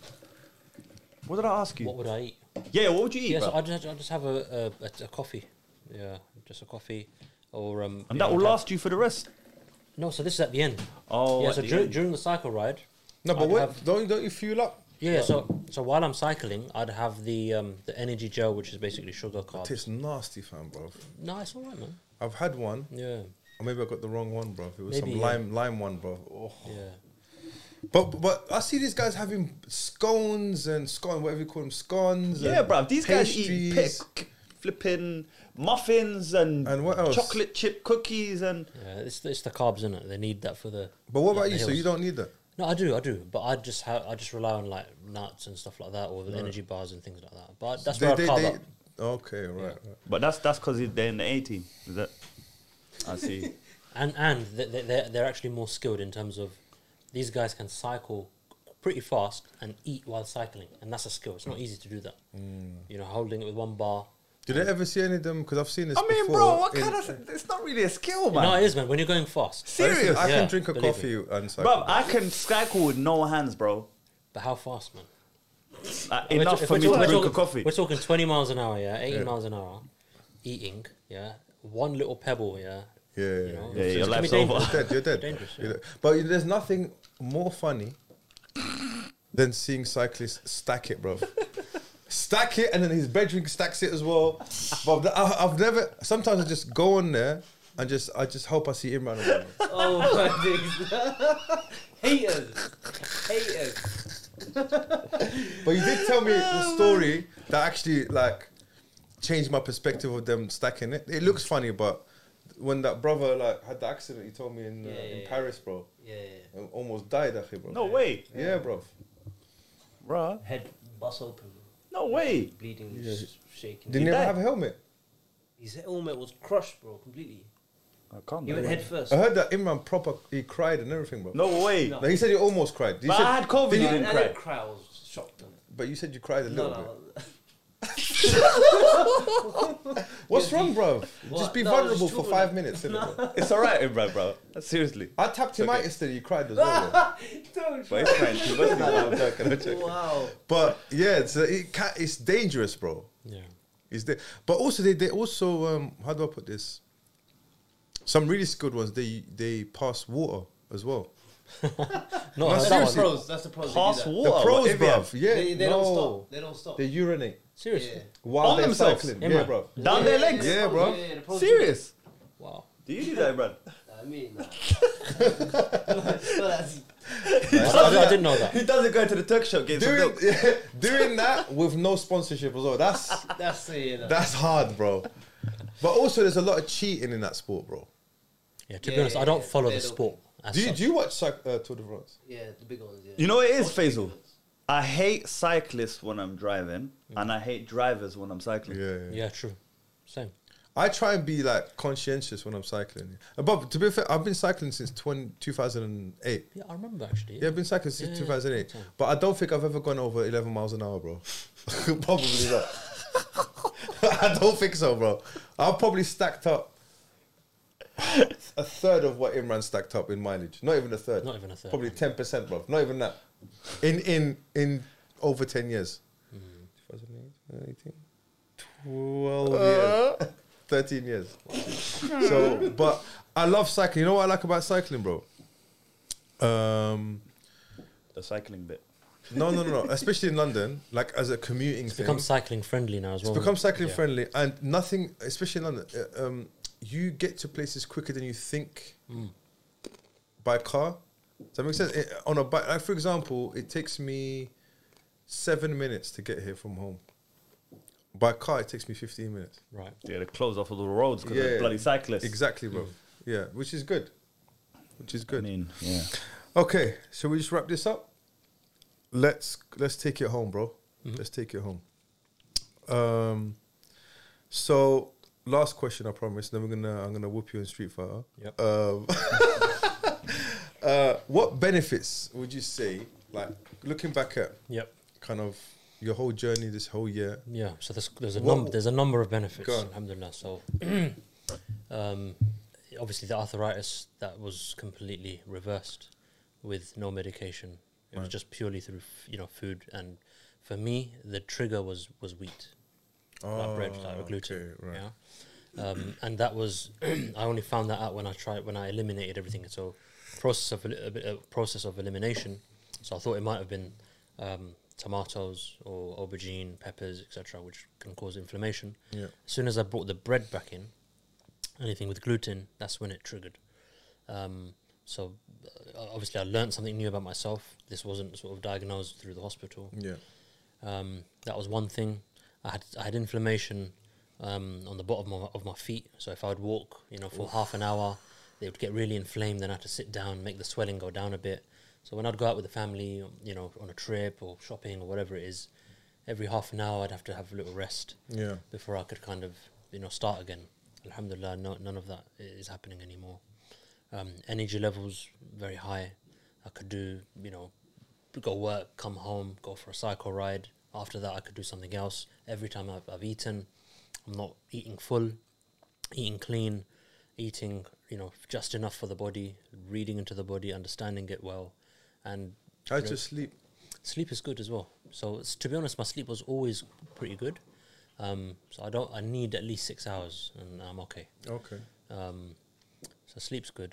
What did I ask you? What would I eat? Yeah, what would you eat, Yeah, bro? so I just have a coffee. Yeah, just a coffee, or And you that know, will I'd have- last you for the rest. No, so this is at the end. Oh, Yeah, at so the end. during the cycle ride. No, but I'd wait, have- don't you fuel up? Yeah, so while I'm cycling, I'd have the energy gel, which is basically sugar It carbs. tastes nasty, fam, bro. No, it's alright, man. I've had one, Yeah, or maybe I got the wrong one, bro. It was Maybe, some yeah. lime one, bro. Oh. yeah. But I see these guys having scones and whatever you call them, scones. Yeah, and bro. These guys eat pastries. flipping muffins and And what else? chocolate chip cookies and Yeah, it's the carbs in it. They need that for the. But what like about the you? So hills. you don't need that. No, I do. But I just rely on like nuts and stuff like that, or the energy bars and things like that. But that's where I carb up. Okay, right. But that's because they're in the A team. Is that? I see. And they're actually more skilled in terms of these guys can cycle pretty fast and eat while cycling, and that's a skill. It's not easy to do that. You know, holding it with one bar. Did I ever see any of them? Because I've seen this I mean, before. bro, what in- kind of? It's not really a skill, man. No, it is, man. When you're going fast. Serious, I Yeah, can drink a believe coffee me. and cycle. bro. I can cycle with no hands, bro. But how fast, man? Enough If for we're me to talking- drink a coffee. We're talking 20 miles an hour, yeah, 80 Yeah. miles an hour, eating, yeah, one little pebble, yeah. Yeah, You know, Yeah, it's- your it can be life's over. dangerous. You're dead. You're dead. Dangerous, yeah. You're dead. But there's nothing more funny than seeing cyclists stack it, bro. Stack it, and then his bedroom stacks it as well. But I've never. Sometimes I just go on there and I just hope I see Imran. Around. Oh my days. Haters. But you did tell me the story that actually like changed my perspective of them stacking it. It looks funny, but when that brother like had the accident, he told me in Yeah. Paris, bro, Yeah. and almost died, akhi, bro. No way, Yeah, bro. bro. Head bust open. No way. Bleeding, Yeah. shaking. Didn't he ever died? have a helmet? His helmet was crushed, bro, completely. I can't. He went believe head it. first. I heard that Imran proper, he cried and everything, bro. No way. No. No, he said he almost cried. He But said, I had COVID. did You you- didn't I cry. didn't cry. I was shocked. But you said you cried a little bit. No. What's wrong, bro? What? Just be No, I was vulnerable just for talking 5 like- minutes, innit, bro? It's alright, Imran, bro. Seriously. I tapped him Okay. out yesterday, you cried as well, bro. Don't But he's crying too much. I'm joking, I'm joking. Wow. But yeah, it's dangerous, bro. Yeah. But also they also how do I put this? Some really skilled ones they pass water as well. No, No, that That's seriously. the pros. That's the pros. Pass They do that. water. The pros, What, bro. Evian? Yeah, They no. don't stop. They don't stop. They urinate seriously. Yeah. while On they're themselves? cycling. Imran. Yeah, bro. Down their legs. Yeah, bro. Yeah, the pros do Serious. Wow. Do you do that, Imran? that. I mean, nah. So that's I didn't know that. He doesn't go to the Turk shop getting some Doing, milk. doing that with no sponsorship as well. that's it. That's hard, bro. But also, there's a lot of cheating in that sport, bro. Yeah, to be Yeah, honest, I don't yeah, follow they the don't- sport as Do such. you watch Tour de France? Yeah, the big ones. Yeah. You know what it is, Faisal? I hate cyclists when I'm driving, and I hate drivers when I'm cycling. Yeah. Yeah, true. Same. I try and be like conscientious when I'm cycling. But to be fair, I've been cycling since 2008. Yeah, I remember actually. Yeah, I've been cycling since Yeah, 2008. yeah. But I don't think I've ever gone over 11 miles an hour, bro. Probably not. I don't think so, bro. I've probably stacked up a third of what Imran stacked up in mileage. Not even a third. Not even a third. Probably 10%, bro. Not even that. In over 10 years. 2008, 18, 12 years. 13 years. So, but I love cycling. You know what I like about cycling, bro? The cycling bit. No. Especially in London, like as a commuting It's thing. become cycling friendly now as well. It's become cycling Yeah. friendly, and nothing, especially in London, you get to places quicker than you think by car. Does that make sense? On a bike, like for example, it takes me 7 minutes to get here from home. By car, it takes me 15 minutes. Right. Yeah, they close off all the roads because Yeah. of bloody cyclists. Exactly, bro. Yeah, which is good. Which is I good. mean, yeah. Okay, so we just wrap this up. Let's take it home, bro. Let's take it home. So last question, I promise. Then I'm gonna whoop you in Street Fighter. Yep. What benefits would you say, like looking back at Yep. kind of your whole journey this whole year? Yeah. So there's What- there's a number of benefits. Go on. Alhamdulillah. So obviously the arthritis that was completely reversed with no medication. It was just purely through food, and for me the trigger was wheat, like bread, like gluten. okay, right. Yeah. And that was I only found that out when I eliminated everything. So process of elimination. So I thought it might have been tomatoes or aubergine, peppers, etc., which can cause inflammation. Yeah. As soon as I brought the bread back in, anything with gluten, that's when it triggered. So obviously I learned something new about myself. This wasn't sort of diagnosed through the hospital. Yeah. That was one thing. I had inflammation on the bottom of my feet. So if I would walk, for half an hour, they would get really inflamed. Then I had to sit down, make the swelling go down a bit. So when I'd go out with the family, on a trip or shopping or whatever it is, every half an hour I'd have to have a little rest Yeah. before I could kind of start again. Alhamdulillah, none of that is happening anymore. Energy levels very high. I could do go work, come home, go for a cycle ride. After that I could do something else. Every time I've eaten, I'm not eating full, eating clean, eating just enough for the body, reading into the body, understanding it well, and How's your sleep? sleep is good as well. So to be honest, my sleep was always pretty good. So I need at least 6 hours and I'm okay. Okay. So sleep's good.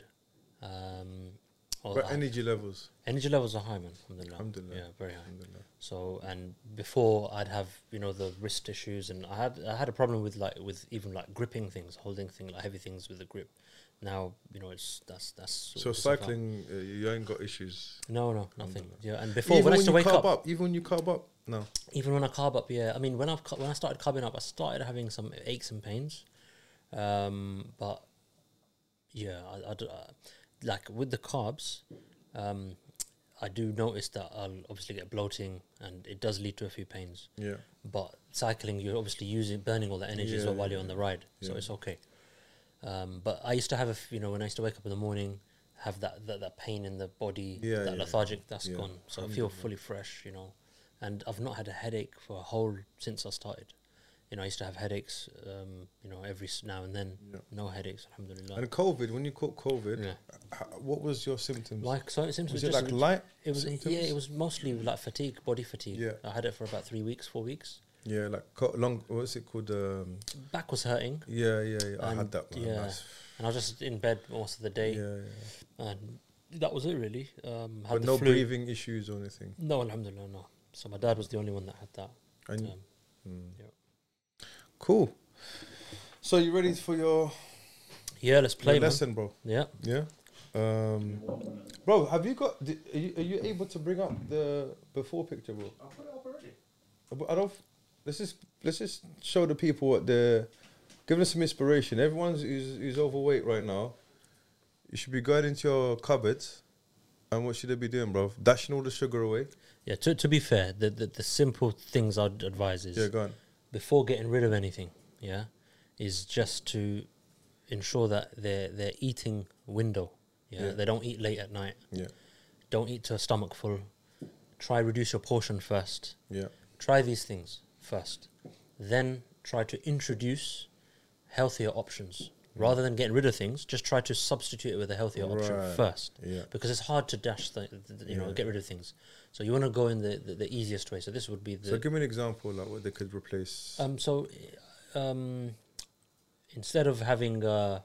But energy levels. Energy levels are high, man. Alhamdulillah. Alhamdulillah. Yeah, very high. Alhamdulillah. So, and before I'd have the wrist issues, and I had a problem with even gripping things, holding things, like heavy things with the grip. Now it's that's sort So of stuff out. cycling, you ain't got issues. No, nothing. Yeah, and before Even when I used to you wake carb up, even when you carb up, no. even when I carb up, yeah. I mean, when I started carbing up, I started having some aches and pains, but yeah, I like with the carbs, I do notice that I'll obviously get bloating, and it does lead to a few pains. Yeah. But cycling, you're obviously burning all that energy as well while you're on the ride, so Yeah. it's okay. But I used to have when I used to wake up in the morning, have that pain in the body, Yeah, that yeah. lethargic, that's Yeah. gone. So I feel fully fresh, and I've not had a headache for since I started. I used to have headaches, every now and then. Yeah. No headaches, alhamdulillah. And COVID, when you caught COVID, Yeah. what was your symptoms? So it seems was to it just like light It was symptoms? it was mostly like fatigue, body fatigue. Yeah. I had it for about 3 weeks, 4 weeks. Yeah, like long. What's it called? Back was hurting. Yeah. I had And, that. Man. yeah. That's- And I was just in bed most of the day, yeah. and that was it really. Had But the no flu. breathing issues or anything. No, alhamdulillah, no. So my dad was the only one that had that. And Yeah. cool. So you ready for your Yeah, let's play, man. lesson, bro? Yeah. Yeah. Bro, have you got? Are you able to bring up the before picture, bro? I'll put it up already. I don't. Let's just show the people what the. Give us some inspiration. Everyone's who's overweight right now. you should be going into your cupboards, and what should they be doing, bro? Dashing all the sugar away. Yeah, to be fair, the simple things I'd advise is Yeah, go on. before getting rid of anything, is just to ensure that their eating window, Yeah. they don't eat late at night, Yeah, don't eat to a stomach full. Try reduce your portion first. yeah, Try these things first, then try to introduce healthier options. Rather than getting rid of things, just try to substitute it with a healthier option Right. first. yeah. Because it's hard to dash, get rid of things. So you want to go in the easiest way. So this would be the. So give me an example, like what they could replace. Instead of having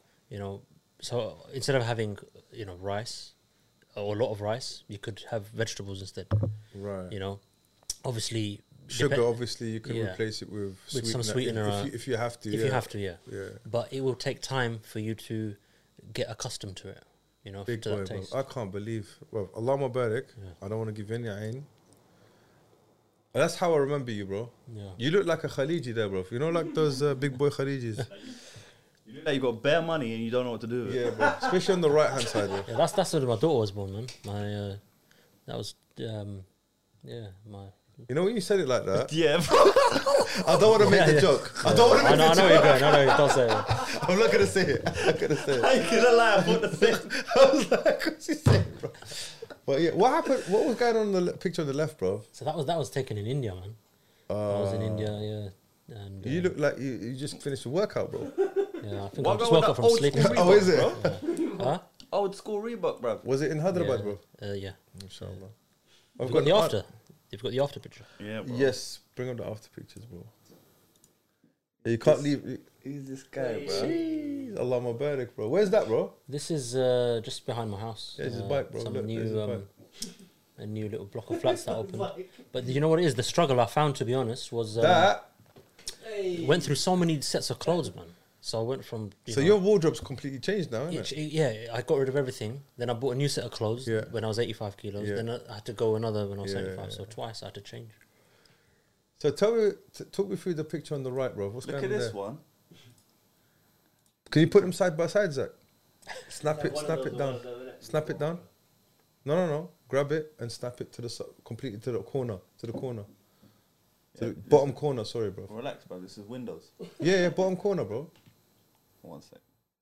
rice or a lot of rice, you could have vegetables instead. Right. You know, obviously Sugar, obviously, you can Yeah. replace it with some sweetener, if you have to. if yeah. you have to, yeah. Yeah. But it will take time for you to get accustomed to it. You know, Big to boy, that bro. taste. I can't believe. Well, Allah Mubarak. Yeah. I don't want to give you any ain. That's how I remember you, bro. Yeah. You look like a Khaliji there, bro. You know, like those big boy Khalijis. You look like you got bare money and you don't know what to do with it. Yeah, bro. Especially on the right hand side, bro. Yeah, that's when my daughter was born, man. That was my. You know when you said it like that, Yeah, bro. I don't want to make the joke. I don't want to I make know, the I know joke. where you're going. I know, don't say it. I'm not gonna say it. I'm not gonna say it. I ain't gonna lie, I put the thing. I was like, what's he saying, bro? But yeah, what happened? What was going on in the picture on the left, bro? So that was taken in India, man. I was in India, yeah, and You look like you just finished a workout, bro. yeah. I think What I just about woke that up from old sleep. school Oh, is it? Reebok, bro? Huh? Old school Reebok, bro. Was it in Hyderabad, Yeah. bro? Yeah. Inshallah. You've got the after. You've got the after picture. Yeah, bro. Yes, bring up the after pictures, bro. You can't leave. Who's this guy, bro? Jeez, Allah Mubarak, bro. Where's that, bro? This is just behind my house. Yeah, it's his bike, bro. Some Look, there's his new bike. a new little block of flats that opened. But you know what it is? The struggle I found, to be honest, was That. went through so many sets of clothes, man. So I went from So your wardrobe's completely changed now, isn't it? yeah, I got rid of everything. Then I bought a new set of clothes Yeah. when I was 85 kilos. Yeah. Then I had to go another when I was Yeah, 75. yeah, So twice I had to change. So tell me, talk me through the picture on the right, bro. What's Look going at on this there? one. Can you put them side by side, Zach? Snap it down. Snap it down. No. Grab it and snap it to the completely to the corner. To the bottom corner. Sorry, bro. Relax, bro. This is Windows. Yeah, bottom corner, bro. 1 sec.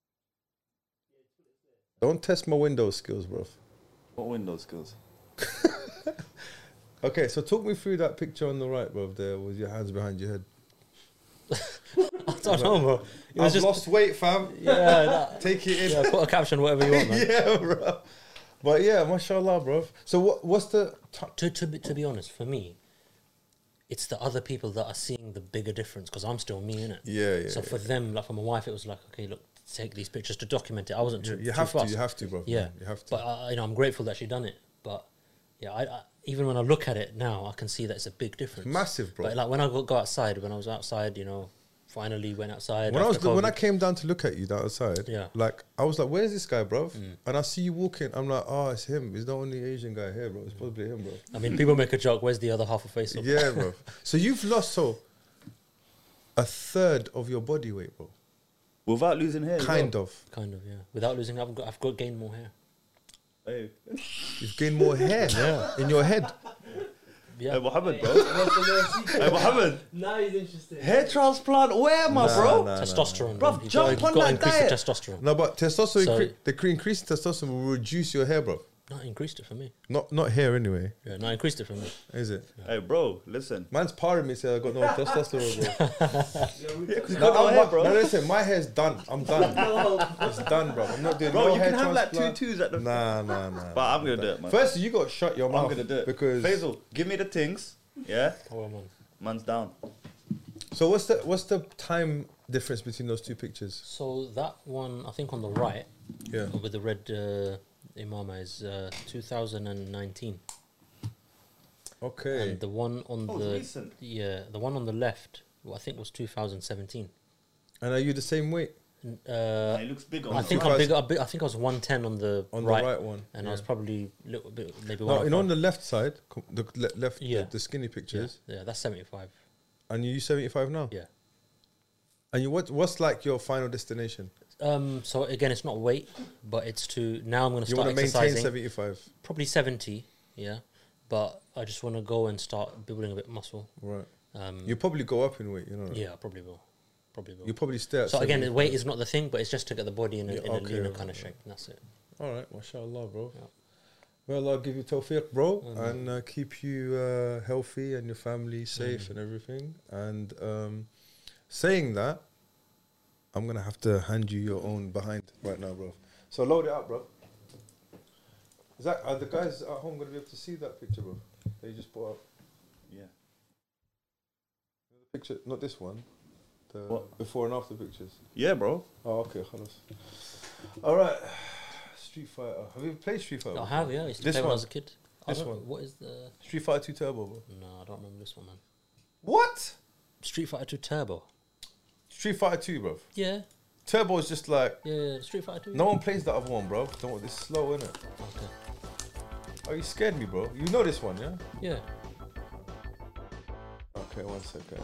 Don't test my Windows skills, bro. What Windows skills? Okay, so talk me through that picture on the right, bro. There with your hands behind your head. I don't know, bro. It was I've just lost weight, fam. yeah. Take it in. Yeah, put a caption, whatever you want, man. Yeah, bro. But yeah, mashallah, bro. So what's the To be honest, for me, it's the other people that are seeing the bigger difference because I'm still me, innit? Yeah. So for them, like for my wife, it was like, okay, look, take these pictures to document it. I wasn't too, you too have fast. to, bro. Yeah, you have to. But I'm grateful that she done it. But yeah, I even when I look at it now, I can see that it's a big difference. Massive, bro. But like when I go outside, when I was outside, finally went outside. When after when I COVID. came down to look at you down outside, Yeah. like I was like, "Where's this guy, bro?" And I see you walking. I'm like, "Oh, it's him. He's the only Asian guy here, bro. It's probably him, bro." I mean, people make a joke. Where's the other half of face? Yeah, bro. So you've lost a third of your body weight, bro. Without losing hair. Kind of. Kind of, yeah. Without losing, I've got gained more hair. Hey, You've gained more hair in your head. Yeah. hey, Mohammed, bro. Hey, Mohammed. Now he's interested. Hair transplant? Where, my bro? Testosterone. Bruv, man. You've jump got on to that increase diet. the testosterone. No, but testosterone, So- the increased testosterone will reduce your hair, bro. Not increased it for me. Not hair anyway, Yeah, not increased it for me. is it? Hey, bro, listen. Man's powering me, say I got no testosterone, bro. Yeah, 'cause you No, got no hair, bro. no, listen, my hair's done. I'm done. It's done, bro. I'm not doing Bro, no you hair can have like transplant. 2 twos at the. Nah. But I'm gonna do it, man. First, you got to shut your mouth. I'm gonna do it because. Faisal, give me the things. Yeah, Oh, man. man's down. So what's the time difference between those two pictures? So that one, I think on the right, Yeah. with the red imama is 2019. Okay. And the one on Oh, the it's recent. the one on the left, I think was 2017. And are you the same weight He looks big on I the think front. I'm big. I think I was 110 on the on right, the right one? and yeah. I was probably a little bit maybe No, you know, on 105. the left side, left, Yeah. the skinny yeah, pictures, yeah, that's 75. and you 75 now. Yeah, And what's like your final destination? So again, it's not weight, but it's to now I'm going to You start want to maintain exercising. 75. Probably 70, yeah. But I just want to go and start building a bit of muscle. Right. Um, You probably go up in weight, you know. That? yeah, I probably will. Probably will. You probably stay at So again, the 75. weight is not the thing, but it's just to get the body in a, Yeah, in a okay, leaner okay, kind of okay. shape. And that's it. All right, mashallah, bro. Yeah. Well, I'll give you tawfiq, bro, and keep you healthy and your family safe and everything. And saying that, I'm going to have to hand you your own behind right now, bro. So load it up, bro. Is that, are the guys at home going to be able to see that picture, bro? That you just put up? Yeah. The picture, not this one. The What? before and after pictures. Yeah, bro. Oh, okay, khalas. All right. Street Fighter. Have you played Street Fighter? I before? have, yeah. I used to This play when I one? was a kid. I This don't- one? What is the... Street Fighter 2 Turbo, bro. No, I don't remember this one, man. What? Street Fighter 2 Turbo. Street Fighter 2, bro. Yeah. Turbo is just like, Yeah, Street Fighter 2. no one plays the other one, bro. Don't want this slow, innit? Okay. Oh, you scared me, bro. You know this one, yeah? Yeah. Okay, 1 second.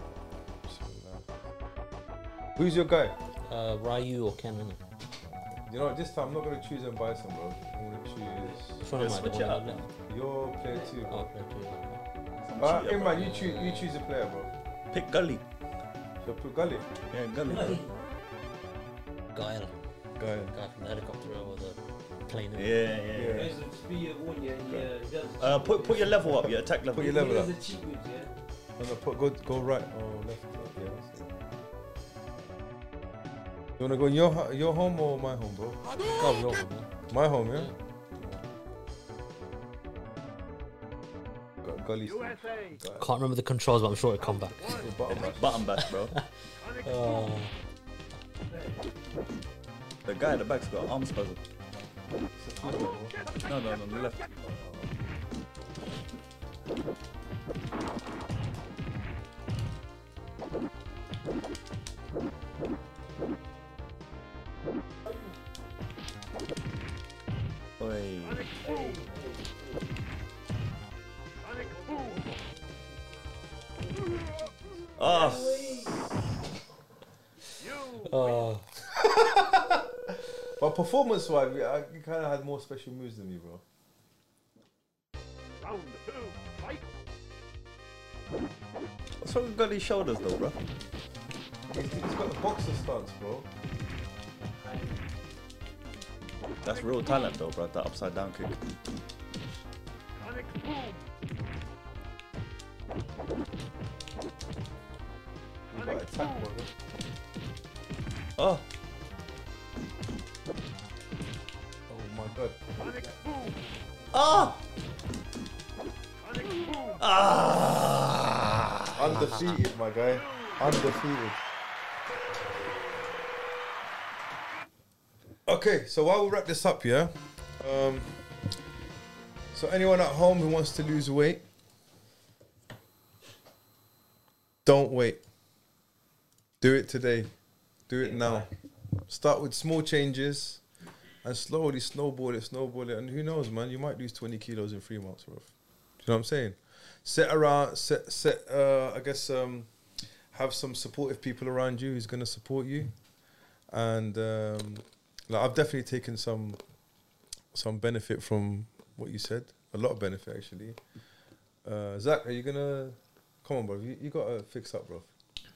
Who's your guy? Ryu or Ken, innit? You know what, this time I'm not going to choose and buy some, bro. I'm going to choose Which one am I? The switch one it on up. the left? your player 2, Oh, bro. player 2, okay. Alright, Imran, you choose a player, bro. Pick Gully. So put Gully. Yeah, Gully. Guile. Guy. Guy from the helicopter or the plane. innit? Yeah, Yeah. yeah. Guys, just be one, yeah. Put your level up, your attack level. Put your level up. The cheap ones, yeah. No, go right or left. Yeah, that's it. You wanna go in your home or my home, bro? Go, your one, man. My home, yeah. Gully. Can't remember the controls, but I'm sure it'll come back. Button bash, bro. Oh. The guy at the back's got arm spasm. No, the left. Oi. Oh, Oh. But performance-wise, you kind of had more special moves than me, bro. what's wrong with Gully's shoulders though, bro? He's got the boxer stance, bro. That's real talent though, bro. That upside down kick. You got attack, bro. Oh, Oh my god. oh, Undefeated, my guy. Undefeated. Okay, so while we wrap this up, yeah. So anyone at home who wants to lose weight, don't wait. Do it today. Do it now. Start with small changes and slowly snowball it. And who knows, man, you might lose 20 kilos in 3 months, bro. Do you know what I'm saying? Have some supportive people around you who's going to support you. And like I've definitely taken some benefit from what you said. A lot of benefit, actually. Zach, are you going to... Come on, bro. You got to fix up, bro.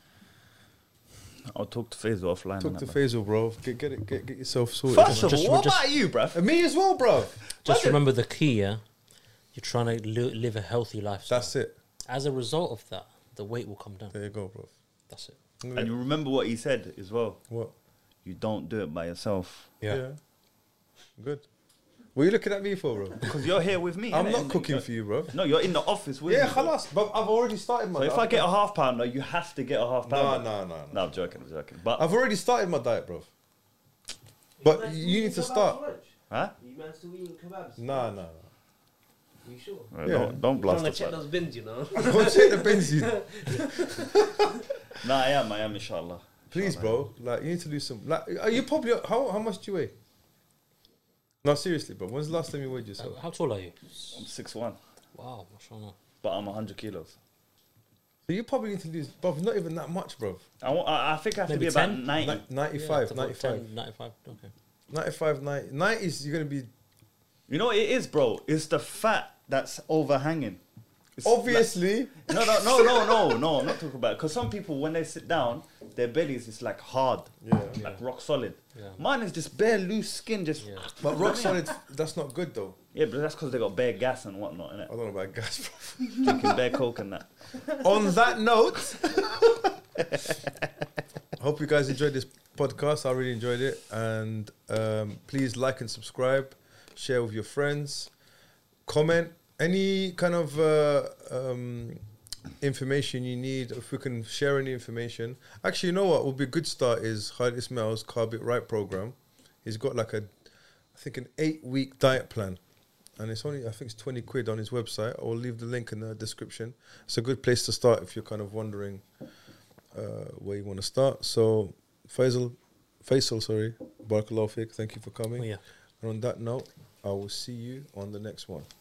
I'll talk to Faisal offline. Talk on to that, man. Faisal, bro. Get yourself sorted. First of Just- all, what just- about you, bro? And me as well, bro. Just remember the key, yeah? You're trying to live a healthy lifestyle. That's it. As a result of that, the weight will come down. There you go, bro. That's it. And you remember what he said as well. What? You don't do it by yourself. Yeah. Good. What are you looking at me for, bro? Because you're here with me. I'm innit? not cooking for you, bro. No, you're in the office with Yeah, me. bro. khalas. But I've already started my So if I get a half pounder, you have to get a half pounder. No. No, I'm joking. But I've already started my diet, bro. But you need to start. huh? You man still eating kebabs? Nah. You sure? Yeah. Don't blast Trying to us. check man. those bins, you know. Go check the benzene. Nah, I am, inshallah. Please, bro. Like, you need to lose some. Like, are you probably. How much do you weigh? No, seriously, bro. When's the last time you weighed yourself? How tall are you? I'm 6'1", Wow, mashallah. but I'm 100 kilos. You probably need to lose, bro. Not even that much, bro. I think I have Maybe to be about 10? 90. 95, Yeah, 95. 95, okay. 95, 90. 90 is you're gonna be You know what it is, bro? It's the fat that's overhanging. It's obviously. No, I'm not talking about it. Because some people, when they sit down, their bellies is like hard, like rock solid. Yeah. Mine is just bare loose skin, just. Yeah. But rock solid, that's not good though. Yeah, but that's because they got bare gas and whatnot, I innit? don't know about gas, bro. Drinking bare coke and that. On that note, I hope you guys enjoyed this podcast. I really enjoyed it. And please like and subscribe, share with your friends, comment any kind of information you need. If we can share any information. Actually, you know what would be a good start is Khalid Ismail's Carb It Right program. He's got like an 8-week diet plan. And it's only, I think it's 20 quid on his website. I'll leave the link in the description. It's a good place to start if you're kind of wondering where you want to start. So, Faisal, Barakallahu Fik, thank you for coming. Oh, yeah. And on that note, I will see you on the next one.